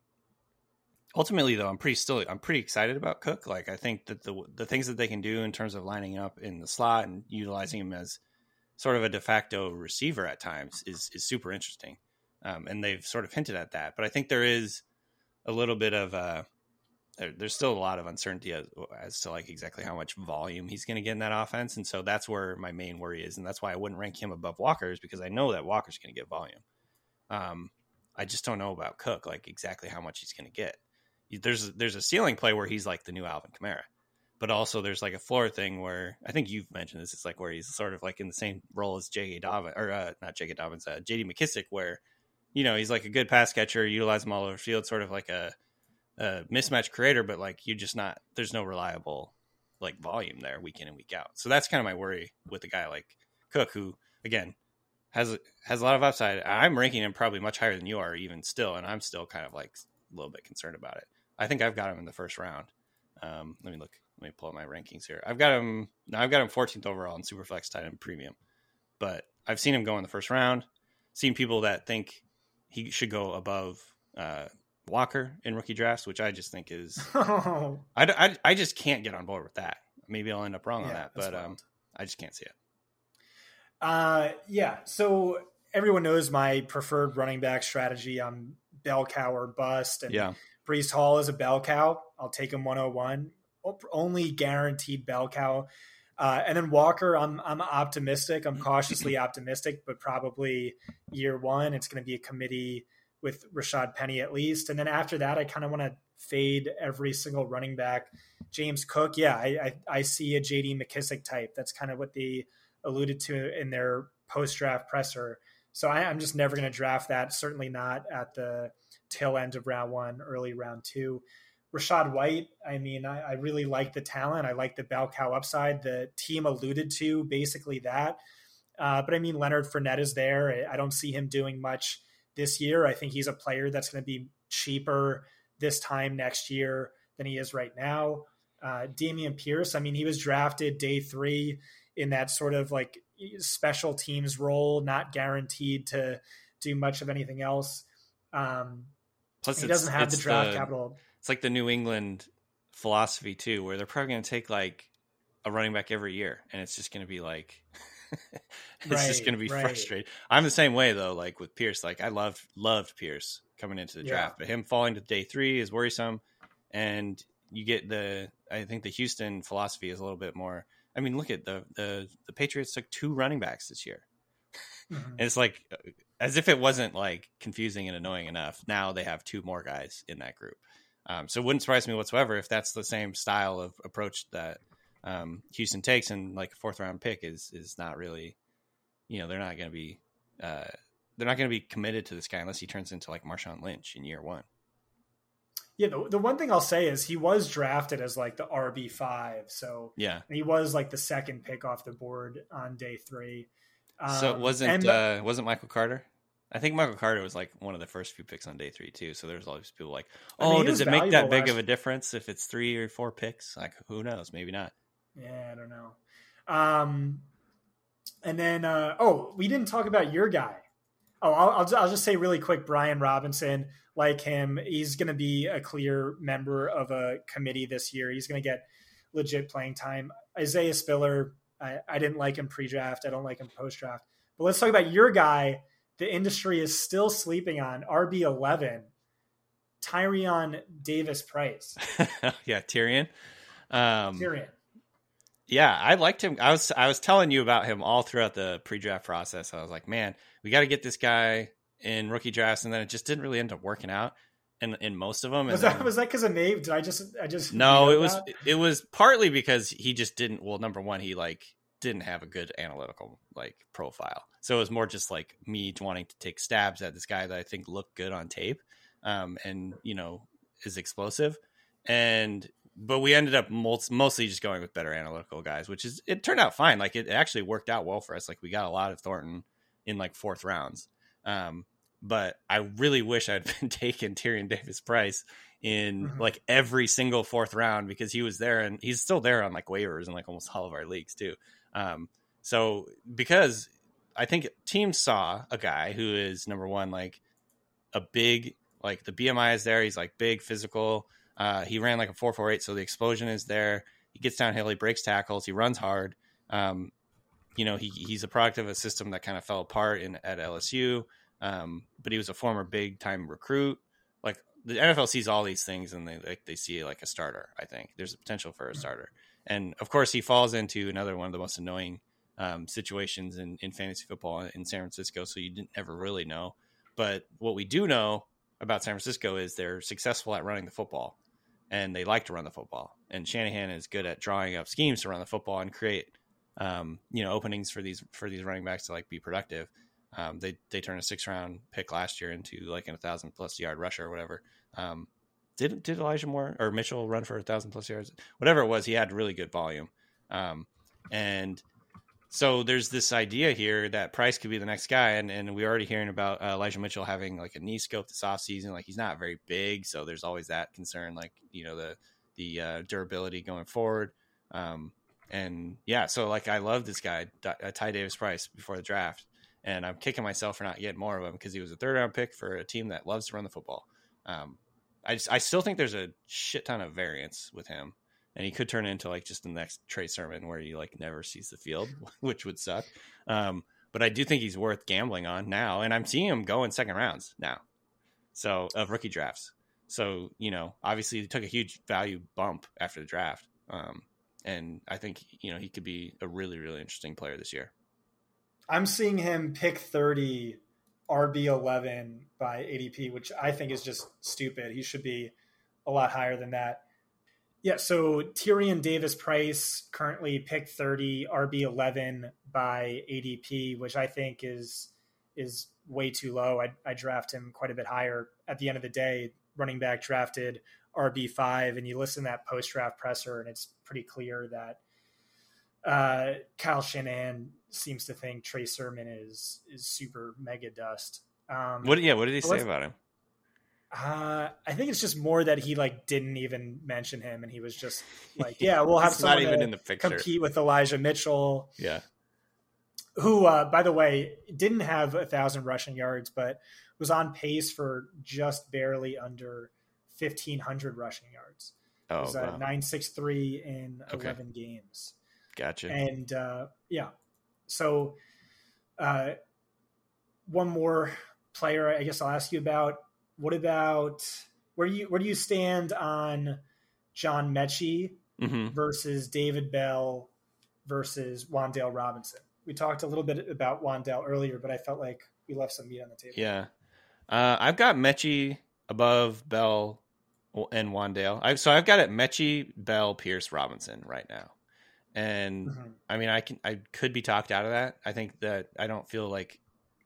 ultimately though, I'm pretty still, I'm pretty excited about Cook. Like, I think that the, the things that they can do in terms of lining up in the slot and utilizing him as sort of a de facto receiver at times is, is super interesting. Um, and they've sort of hinted at that, but I think there is a little bit of a, there, there's still a lot of uncertainty as, as to like exactly how much volume he's going to get in that offense. And so that's where my main worry is. And that's why I wouldn't rank him above Walker's, because I know that Walker's going to get volume. Um, I just don't know about Cook, like exactly how much he's going to get. There's, there's a ceiling play where he's like the new Alvin Kamara. But also there's like a floor thing where I think you've mentioned this. It's like where he's sort of like in the same role as J K. Dobbins, or uh, not J K. Dobbins, uh, J D McKissic, where, you know, he's like a good pass catcher, utilize him all over the field, sort of like a, a mismatch creator, but like you just not, there's no reliable like volume there week in and week out. So that's kind of my worry with a guy like Cook, who again has, has a lot of upside. I'm ranking him probably much higher than you are even still. And I'm still kind of like a little bit concerned about it. I think I've got him in the first round. Um, let me look. Let me pull up my rankings here. I've got him now. I've got him fourteenth overall in Superflex tight end premium, but I've seen him go in the first round. Seen people that think he should go above uh, Walker in rookie drafts, which I just think is I, I, I just can't get on board with that. Maybe I'll end up wrong yeah, on that, but um, I just can't see it. Uh, yeah. So everyone knows my preferred running back strategy. I'm bell cow or bust, and yeah. Breece Hall is a bell cow. I'll take him one oh one. Only guaranteed bell cow. Uh, and then Walker, I'm I'm optimistic. I'm cautiously optimistic, but probably year one, it's going to be a committee with Rashad Penny at least. And then after that, I kind of want to fade every single running back. James Cook, yeah, I, I, I see a J D McKissic type. That's kind of what they alluded to in their post-draft presser. So I, I'm just never going to draft that, certainly not at the tail end of round one, early round two. Rachaad White, I mean, I, I really like the talent. I like the bell cow upside. The team alluded to basically that. Uh, but I mean, Leonard Fournette is there. I don't see him doing much this year. I think he's a player that's going to be cheaper this time next year than he is right now. Uh, Dameon Pierce, I mean, he was drafted day three in that sort of like special teams role, not guaranteed to do much of anything else. Um, Plus, he doesn't have the draft the... capital. It's like the New England philosophy too, where they're probably going to take like a running back every year, and it's just going to be like, it's right, just going to be right. frustrating. I'm the same way though. Like with Pierce, like I loved loved Pierce coming into the draft, yeah. but him falling to day three is worrisome. And you get the, I think the Houston philosophy is a little bit more. I mean, look at the the the Patriots took two running backs this year. Mm-hmm. And it's like as if it wasn't like confusing and annoying enough. Now they have two more guys in that group. Um, so it wouldn't surprise me whatsoever if that's the same style of approach that um, Houston takes, and like a fourth round pick is is not really, you know, they're not going to be uh, they're not going to be committed to this guy unless he turns into like Marshawn Lynch in year one. Yeah, the, the one thing I'll say is he was drafted as like the R B five, so yeah, he was like the second pick off the board on day three. Um, so it wasn't and, uh, wasn't Michael Carter? I think Michael Carter was like one of the first few picks on day three too. So there's all these people like, oh, I mean, does it make that big of a difference if it's three or four picks? Like, who knows? Maybe not. Yeah, I don't know. Um, and then, uh, oh, we didn't talk about your guy. Oh, I'll, I'll, I'll just say really quick, Brian Robinson, like him, he's going to be a clear member of a committee this year. He's going to get legit playing time. Isaiah Spiller, I, I didn't like him pre-draft. I don't like him post-draft. But let's talk about your guy. The industry is still sleeping on, R B eleven, Tyrion Davis-Price. yeah, Tyrion. Um, Tyrion. Yeah, I liked him. I was I was telling you about him all throughout the pre-draft process. I was like, man, we got to get this guy in rookie drafts, and then it just didn't really end up working out in in most of them. Was and that then, was that because of Nave? Did I just I just no? It was that? it was partly because he just didn't. Well, number one, he like didn't have a good analytical like profile, so it was more just like me wanting to take stabs at this guy that I think looked good on tape, um, and you know is explosive, and. But we ended up mostly just going with better analytical guys, which is, it turned out fine. Like it actually worked out well for us. Like we got a lot of Thornton in like fourth rounds. Um, but I really wish I'd been taking Tyrion Davis-Price in mm-hmm. like every single fourth round because he was there and he's still there on like waivers in like almost all of our leagues too. Um, so because I think teams saw a guy who is number one, like a big, like the B M I is there. He's like big, physical. Uh, he ran like a four four eight, so the explosion is there. He gets downhill, he breaks tackles, he runs hard. Um, you know, he he's a product of a system that kind of fell apart in at L S U, um, but he was a former big time recruit. Like the N F L sees all these things, and they like they see like a starter. I think there's a potential for a starter, and of course, he falls into another one of the most annoying um, situations in, in fantasy football in San Francisco. So you didn't ever really know, but what we do know about San Francisco is they're successful at running the football. And they like to run the football. And Shanahan is good at drawing up schemes to run the football and create, um, you know, openings for these for these running backs to like be productive. Um, they they turned a six round pick last year into like an a thousand plus yard rusher or whatever. Um, did did Elijah Moore or Mitchell run for a thousand plus yards? Whatever it was, he had really good volume. Um, and so there's this idea here that Price could be the next guy, and, and we're already hearing about uh, Elijah Mitchell having like a knee scope this offseason. Like he's not very big, so there's always that concern, like, you know, the the uh, durability going forward. Um, and yeah, so like I love this guy, uh, Ty Davis-Price, before the draft, and I'm kicking myself for not getting more of him because he was a third round pick for a team that loves to run the football. Um, I just I still think there's a shit ton of variance with him. And he could turn into like just the next Trey Sermon where he like never sees the field, which would suck. Um, but I do think he's worth gambling on now. And I'm seeing him go in second rounds now. So of rookie drafts. So, you know, obviously he took a huge value bump after the draft. Um, and I think, you know, he could be a really, really interesting player this year. I'm seeing him pick thirty R B eleven by A D P, which I think is just stupid. He should be a lot higher than that. Yeah, so Tyrion Davis-Price currently picked thirty, R B eleven by A D P, which I think is is way too low. I I draft him quite a bit higher. At the end of the day, running back drafted R B five, and you listen to that post-draft presser, and it's pretty clear that uh, Kyle Shanahan seems to think Trey Sermon is is super mega dust. Um, what? Yeah, what did he say about him? Uh, I think it's just more that he like didn't even mention him, and he was just like, "Yeah, we'll have someone not even in the picture. Compete with Elijah Mitchell." Yeah, who, uh, by the way, didn't have a thousand rushing yards, but was on pace for just barely under fifteen hundred rushing yards. Oh, it was uh, wow. nine six three in okay. eleven games. Gotcha. And uh, yeah, so uh, one more player, I guess I'll ask you about. What about where do you where do you stand on John Mechie mm-hmm. versus David Bell versus Wan'Dale Robinson? We talked a little bit about Wan'Dale earlier, but I felt like we left some meat on the table. Yeah, uh, I've got Mechie above Bell and Wan'Dale. I, so I've got it Mechie, Bell, Pierce, Robinson right now, and mm-hmm. I mean I can I could be talked out of that. I think that I don't feel like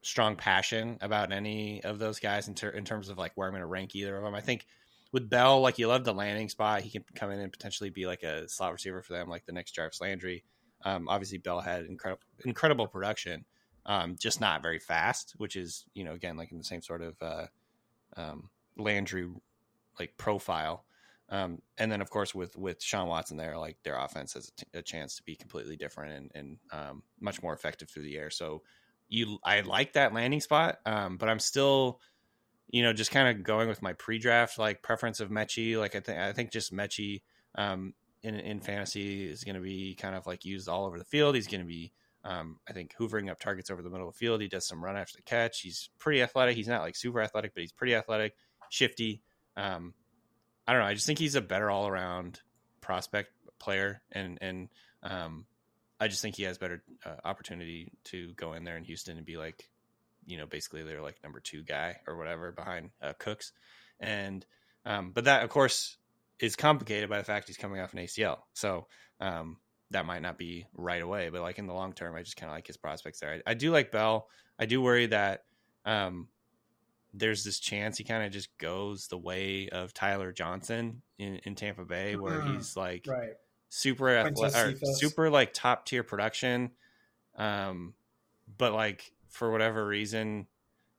strong passion about any of those guys in, ter- in terms of like where I'm going to rank either of them. I think with Bell, like you love the landing spot. He can come in and potentially be like a slot receiver for them, like the next Jarvis Landry. Um, obviously, Bell had incredible incredible production, um, just not very fast, which is, you know, again, like in the same sort of uh, um, Landry like profile. Um, and then, of course, with with Sean Watson there, like their offense has a, t- a chance to be completely different and, and um, much more effective through the air. So you, I like that landing spot, um, but I'm still, you know, just kind of going with my pre-draft like preference of Mechie. Like I think I think just Mechie um, in in fantasy is going to be kind of like used all over the field. He's going to be, um, I think, hoovering up targets over the middle of the field. He does some run after the catch. He's pretty athletic. He's not like super athletic, but he's pretty athletic, shifty. Um, I don't know. I just think he's a better all around prospect player, and and um, I just think he has better uh, opportunity to go in there in Houston and be like, you know, basically they're like number two guy or whatever behind uh, Cooks. And, um, but that of course is complicated by the fact he's coming off an A C L. So um, that might not be right away, but like in the long term, I just kind of like his prospects there. I, I do like Bell. I do worry that um, there's this chance he kind of just goes the way of Tyler Johnson in, in Tampa Bay, where mm-hmm. he's like right. super, athletic, super like top tier production. Um, but like, for whatever reason,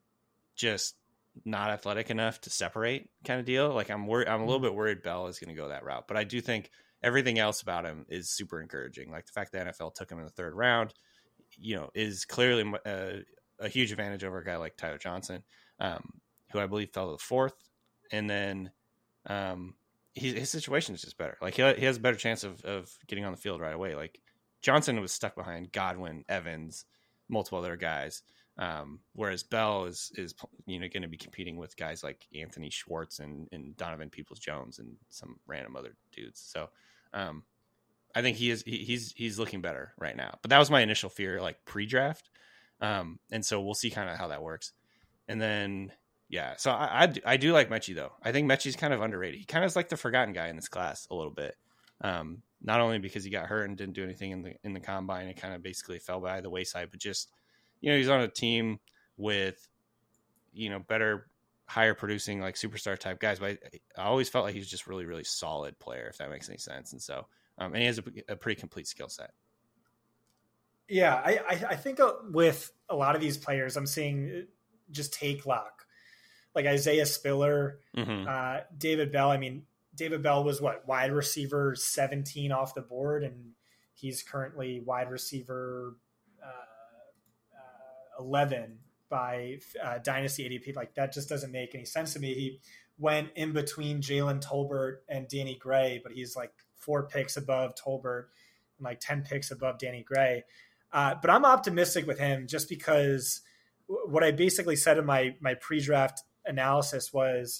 just not athletic enough to separate kind of deal. Like I'm worried, I'm a little bit worried Bell is going to go that route, but I do think everything else about him is super encouraging. Like the fact that N F L took him in the third round, you know, is clearly a, a huge advantage over a guy like Tyler Johnson, um, who I believe fell to the fourth. And then um, he, his situation is just better. Like he, he has a better chance of, of getting on the field right away. Like Johnson was stuck behind Godwin, Evans, multiple other guys. Um, whereas Bell is, is, you know, going to be competing with guys like Anthony Schwartz and, and Donovan Peoples-Jones and some random other dudes. So, um, I think he is, he, he's, he's looking better right now, but that was my initial fear, like pre-draft. Um, and so we'll see kind of how that works. And then, yeah, so I, I, I do like Mechie though. I think Mechie's kind of underrated. He kind of is like the forgotten guy in this class a little bit. Um, not only because he got hurt and didn't do anything in the in the combine, it kind of basically fell by the wayside, but just, you know, he's on a team with, you know, better, higher producing, like superstar type guys. But I, I always felt like he was just really, really solid player, if that makes any sense. And so, um, and he has a, a pretty complete skill set. Yeah, I, I, I think with a lot of these players, I'm seeing just take luck, like Isaiah Spiller, mm-hmm. uh, David Bell. I mean, David Bell was what, wide receiver seventeen off the board, and he's currently wide receiver uh, uh, eleven by uh, Dynasty A D P. Like that just doesn't make any sense to me. He went in between Jalen Tolbert and Danny Gray, but he's like four picks above Tolbert and like ten picks above Danny Gray. Uh, but I'm optimistic with him just because what I basically said in my my pre-draft analysis was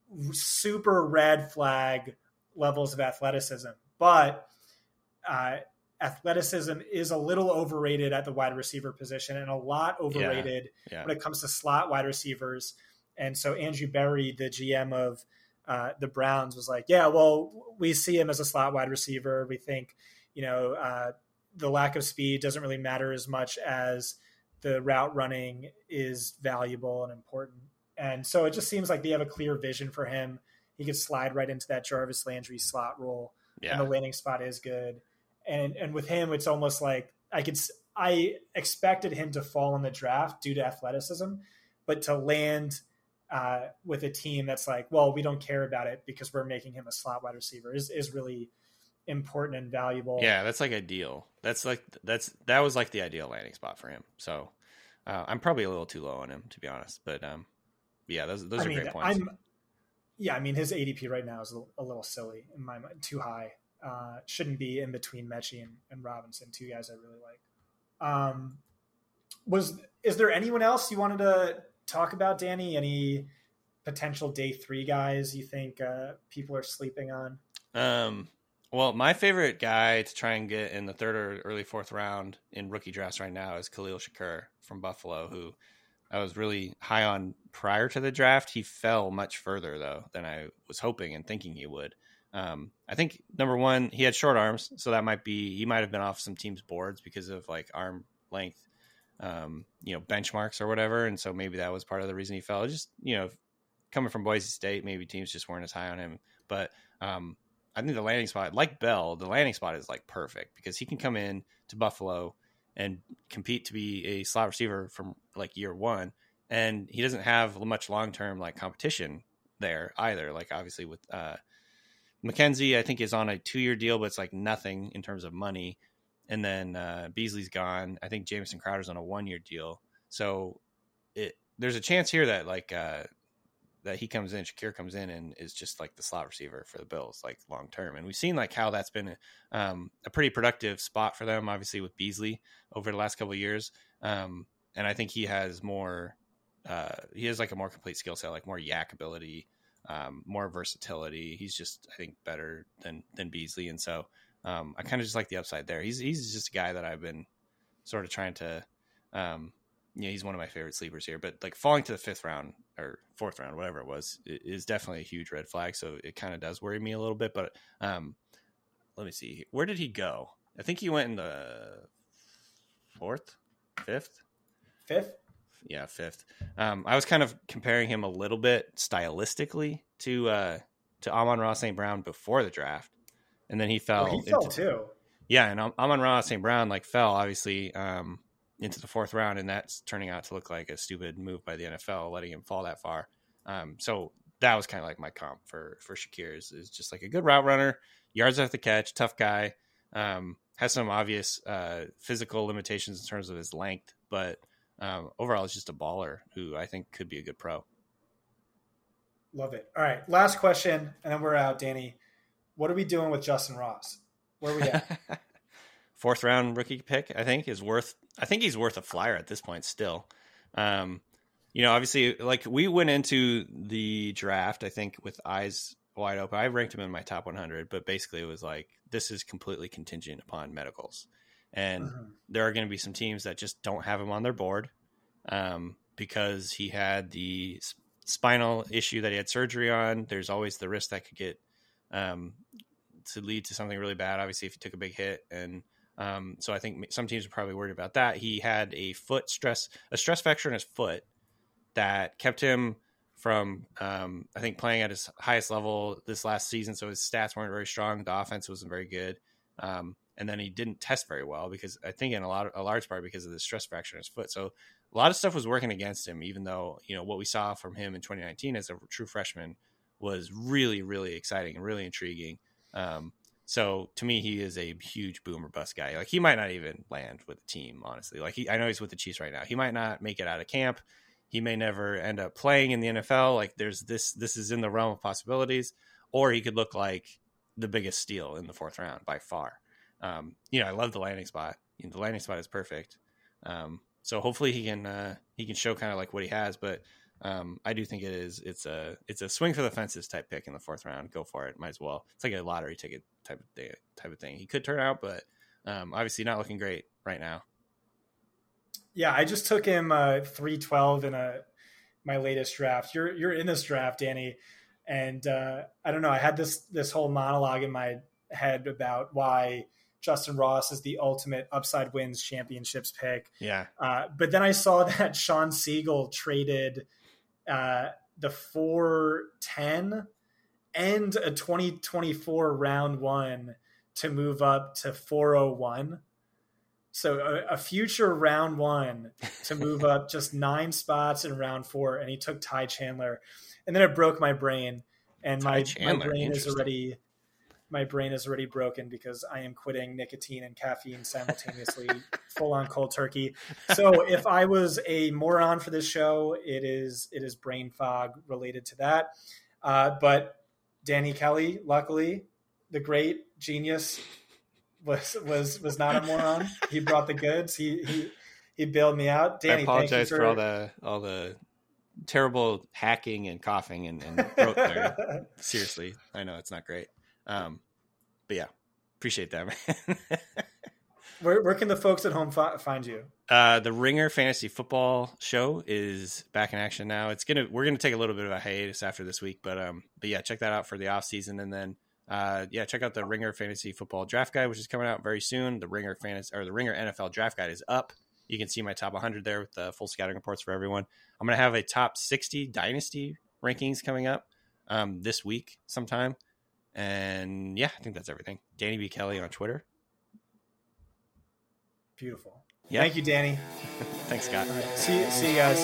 super red flag levels of athleticism, but uh, athleticism is a little overrated at the wide receiver position and a lot overrated yeah, yeah. when it comes to slot wide receivers. And so Andrew Berry, the G M of uh, the Browns, was like, yeah, well, we see him as a slot wide receiver. We think, you know, uh, the lack of speed doesn't really matter as much as the route running is valuable and important. And so it just seems like they have a clear vision for him. He could slide right into that Jarvis Landry slot role, yeah. and the landing spot is good. And and with him, it's almost like I could I expected him to fall in the draft due to athleticism, but to land uh, with a team that's like, well, we don't care about it because we're making him a slot wide receiver is is really important and valuable. Yeah, that's like ideal. That's like that's that was like the ideal landing spot for him. So uh, I'm probably a little too low on him, to be honest, but um. Yeah, those those I are mean, great points. I'm, yeah, I mean, his A D P right now is a little, a little silly in my mind, too high. Uh, shouldn't be in between Mechie and, and Robinson, two guys I really like. Um, was is there anyone else you wanted to talk about, Danny? Any potential day three guys you think uh, people are sleeping on? Um, well, my favorite guy to try and get in the third or early fourth round in rookie drafts right now is Khalil Shakur from Buffalo, who I was really high on prior to the draft. He fell much further, though, than I was hoping and thinking he would. Um, I think, number one, he had short arms, so that might be – he might have been off some teams' boards because of, like, arm length. um, you know, benchmarks or whatever. And so maybe that was part of the reason he fell. Just, you know, coming from Boise State, maybe teams just weren't as high on him. But um, I think the landing spot, like Bell, the landing spot is like perfect because he can come in to Buffalo and compete to be a slot receiver from like year one. And he doesn't have much long-term like competition there either. Like obviously with uh, McKenzie, I think is on a two-year deal, but it's like nothing in terms of money. And then uh, Beasley's gone. I think Jamison Crowder's on a one-year deal. So it there's a chance here that like uh, that he comes in, Shakir comes in and is just like the slot receiver for the Bills, like long-term. And we've seen like how that's been um, a pretty productive spot for them, obviously with Beasley over the last couple of years. Um, and I think he has more, uh, he has like a more complete skill set, like more yak ability, um, more versatility. He's just, I think, better than, than Beasley. And so um, I kind of just like the upside there. He's, he's just a guy that I've been sort of trying to, um, yeah, he's one of my favorite sleepers here, but like falling to the fifth round or fourth round, whatever it was, is definitely a huge red flag. So it kind of does worry me a little bit, but um, let me see. Where did he go? I think he went in the fourth, fifth, fifth. Yeah, fifth. Um, I was kind of comparing him a little bit stylistically to uh, to Amon-Ra Saint Brown before the draft, and then he fell. Oh, he fell into, too. Yeah, and Amon-Ra Saint Brown like fell obviously um, into the fourth round, and that's turning out to look like a stupid move by the N F L, letting him fall that far. Um, so that was kind of like my comp for for Shakir is, is just like a good route runner, yards after the catch, tough guy, um, has some obvious uh, physical limitations in terms of his length, but um, overall is just a baller who I think could be a good pro. Love it. All right, last question, and then we're out, Danny. What are we doing with Justin Ross? Where are we at? Fourth round rookie pick, I think, is worth. I think he's worth a flyer at this point still. Um, you know, obviously, like we went into the draft, I think, with eyes wide open. I ranked him in my top one hundred, but basically it was like, this is completely contingent upon medicals. And mm-hmm. there are going to be some teams that just don't have him on their board um, because he had the sp- spinal issue that he had surgery on. There's always the risk that could get um, to lead to something really bad, obviously, if he took a big hit. And um, so I think some teams are probably worried about that. He had a foot stress, a stress fracture in his foot that kept him from, um, I think, playing at his highest level this last season. So his stats weren't very strong. The offense wasn't very good. Um, and then he didn't test very well because I think in a lot of, a large part because of the stress fracture in his foot. So a lot of stuff was working against him, even though, you know, what we saw from him in twenty nineteen as a true freshman was really, really exciting and really intriguing. Um, so to me, he is a huge boom or bust guy. Like he might not even land with the team, honestly. Like he, I know he's with the Chiefs right now. He might not make it out of camp. He may never end up playing in the N F L. Like there's this, this is in the realm of possibilities, or he could look like the biggest steal in the fourth round by far. Um, you know, I love the landing spot. You know, the landing spot is perfect. Um, so hopefully he can, uh, he can show kind of like what he has, but um, I do think it is, it's a, it's a swing for the fences type pick in the fourth round. Go for it. Might as well. It's like a lottery ticket type of thing, type of thing. He could turn out, but um, obviously not looking great right now. Yeah, I just took him uh, three twelve in a my latest draft. You're you're in this draft, Danny, and uh, I don't know. I had this this whole monologue in my head about why Justin Ross is the ultimate upside wins championships pick. Yeah, uh, but then I saw that Sean Siegel traded uh, the four ten and a twenty twenty-four round one to move up to four oh one. So a, a future round one to move up just nine spots in round four, and he took Ty Chandler, and then it broke my brain, and my, my brain is already my brain is already broken because I am quitting nicotine and caffeine simultaneously, full on cold turkey. So if I was a moron for this show, it is it is brain fog related to that. Uh, but Danny Kelly, luckily, the great genius. Was was was not a moron. He brought the goods. He he he bailed me out. Danny, I apologize thank you for... for all the all the terrible hacking and coughing and, and throat there. Seriously, I know it's not great. Um, but yeah, appreciate that, man. where where can the folks at home fi- find you? Uh, the Ringer Fantasy Football Show is back in action now. It's gonna we're gonna take a little bit of a hiatus after this week, but um, but yeah, check that out for the off season, and then. Uh, yeah, check out the Ringer Fantasy Football Draft Guide, which is coming out very soon. The Ringer Fantasy or the Ringer N F L Draft Guide is up. You can see my top one hundred there with the full scouting reports for everyone. I'm going to have a top sixty dynasty rankings coming up um, this week sometime. And yeah, I think that's everything. Danny B. Kelly on Twitter. Beautiful. Yeah. Thank you, Danny. Thanks, Scott. All right. See, see you guys.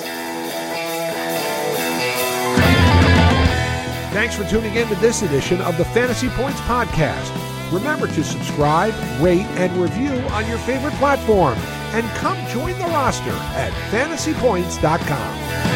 Thanks for tuning in to this edition of the Fantasy Points Podcast. Remember to subscribe, rate, and review on your favorite platform. And come join the roster at fantasy points dot com.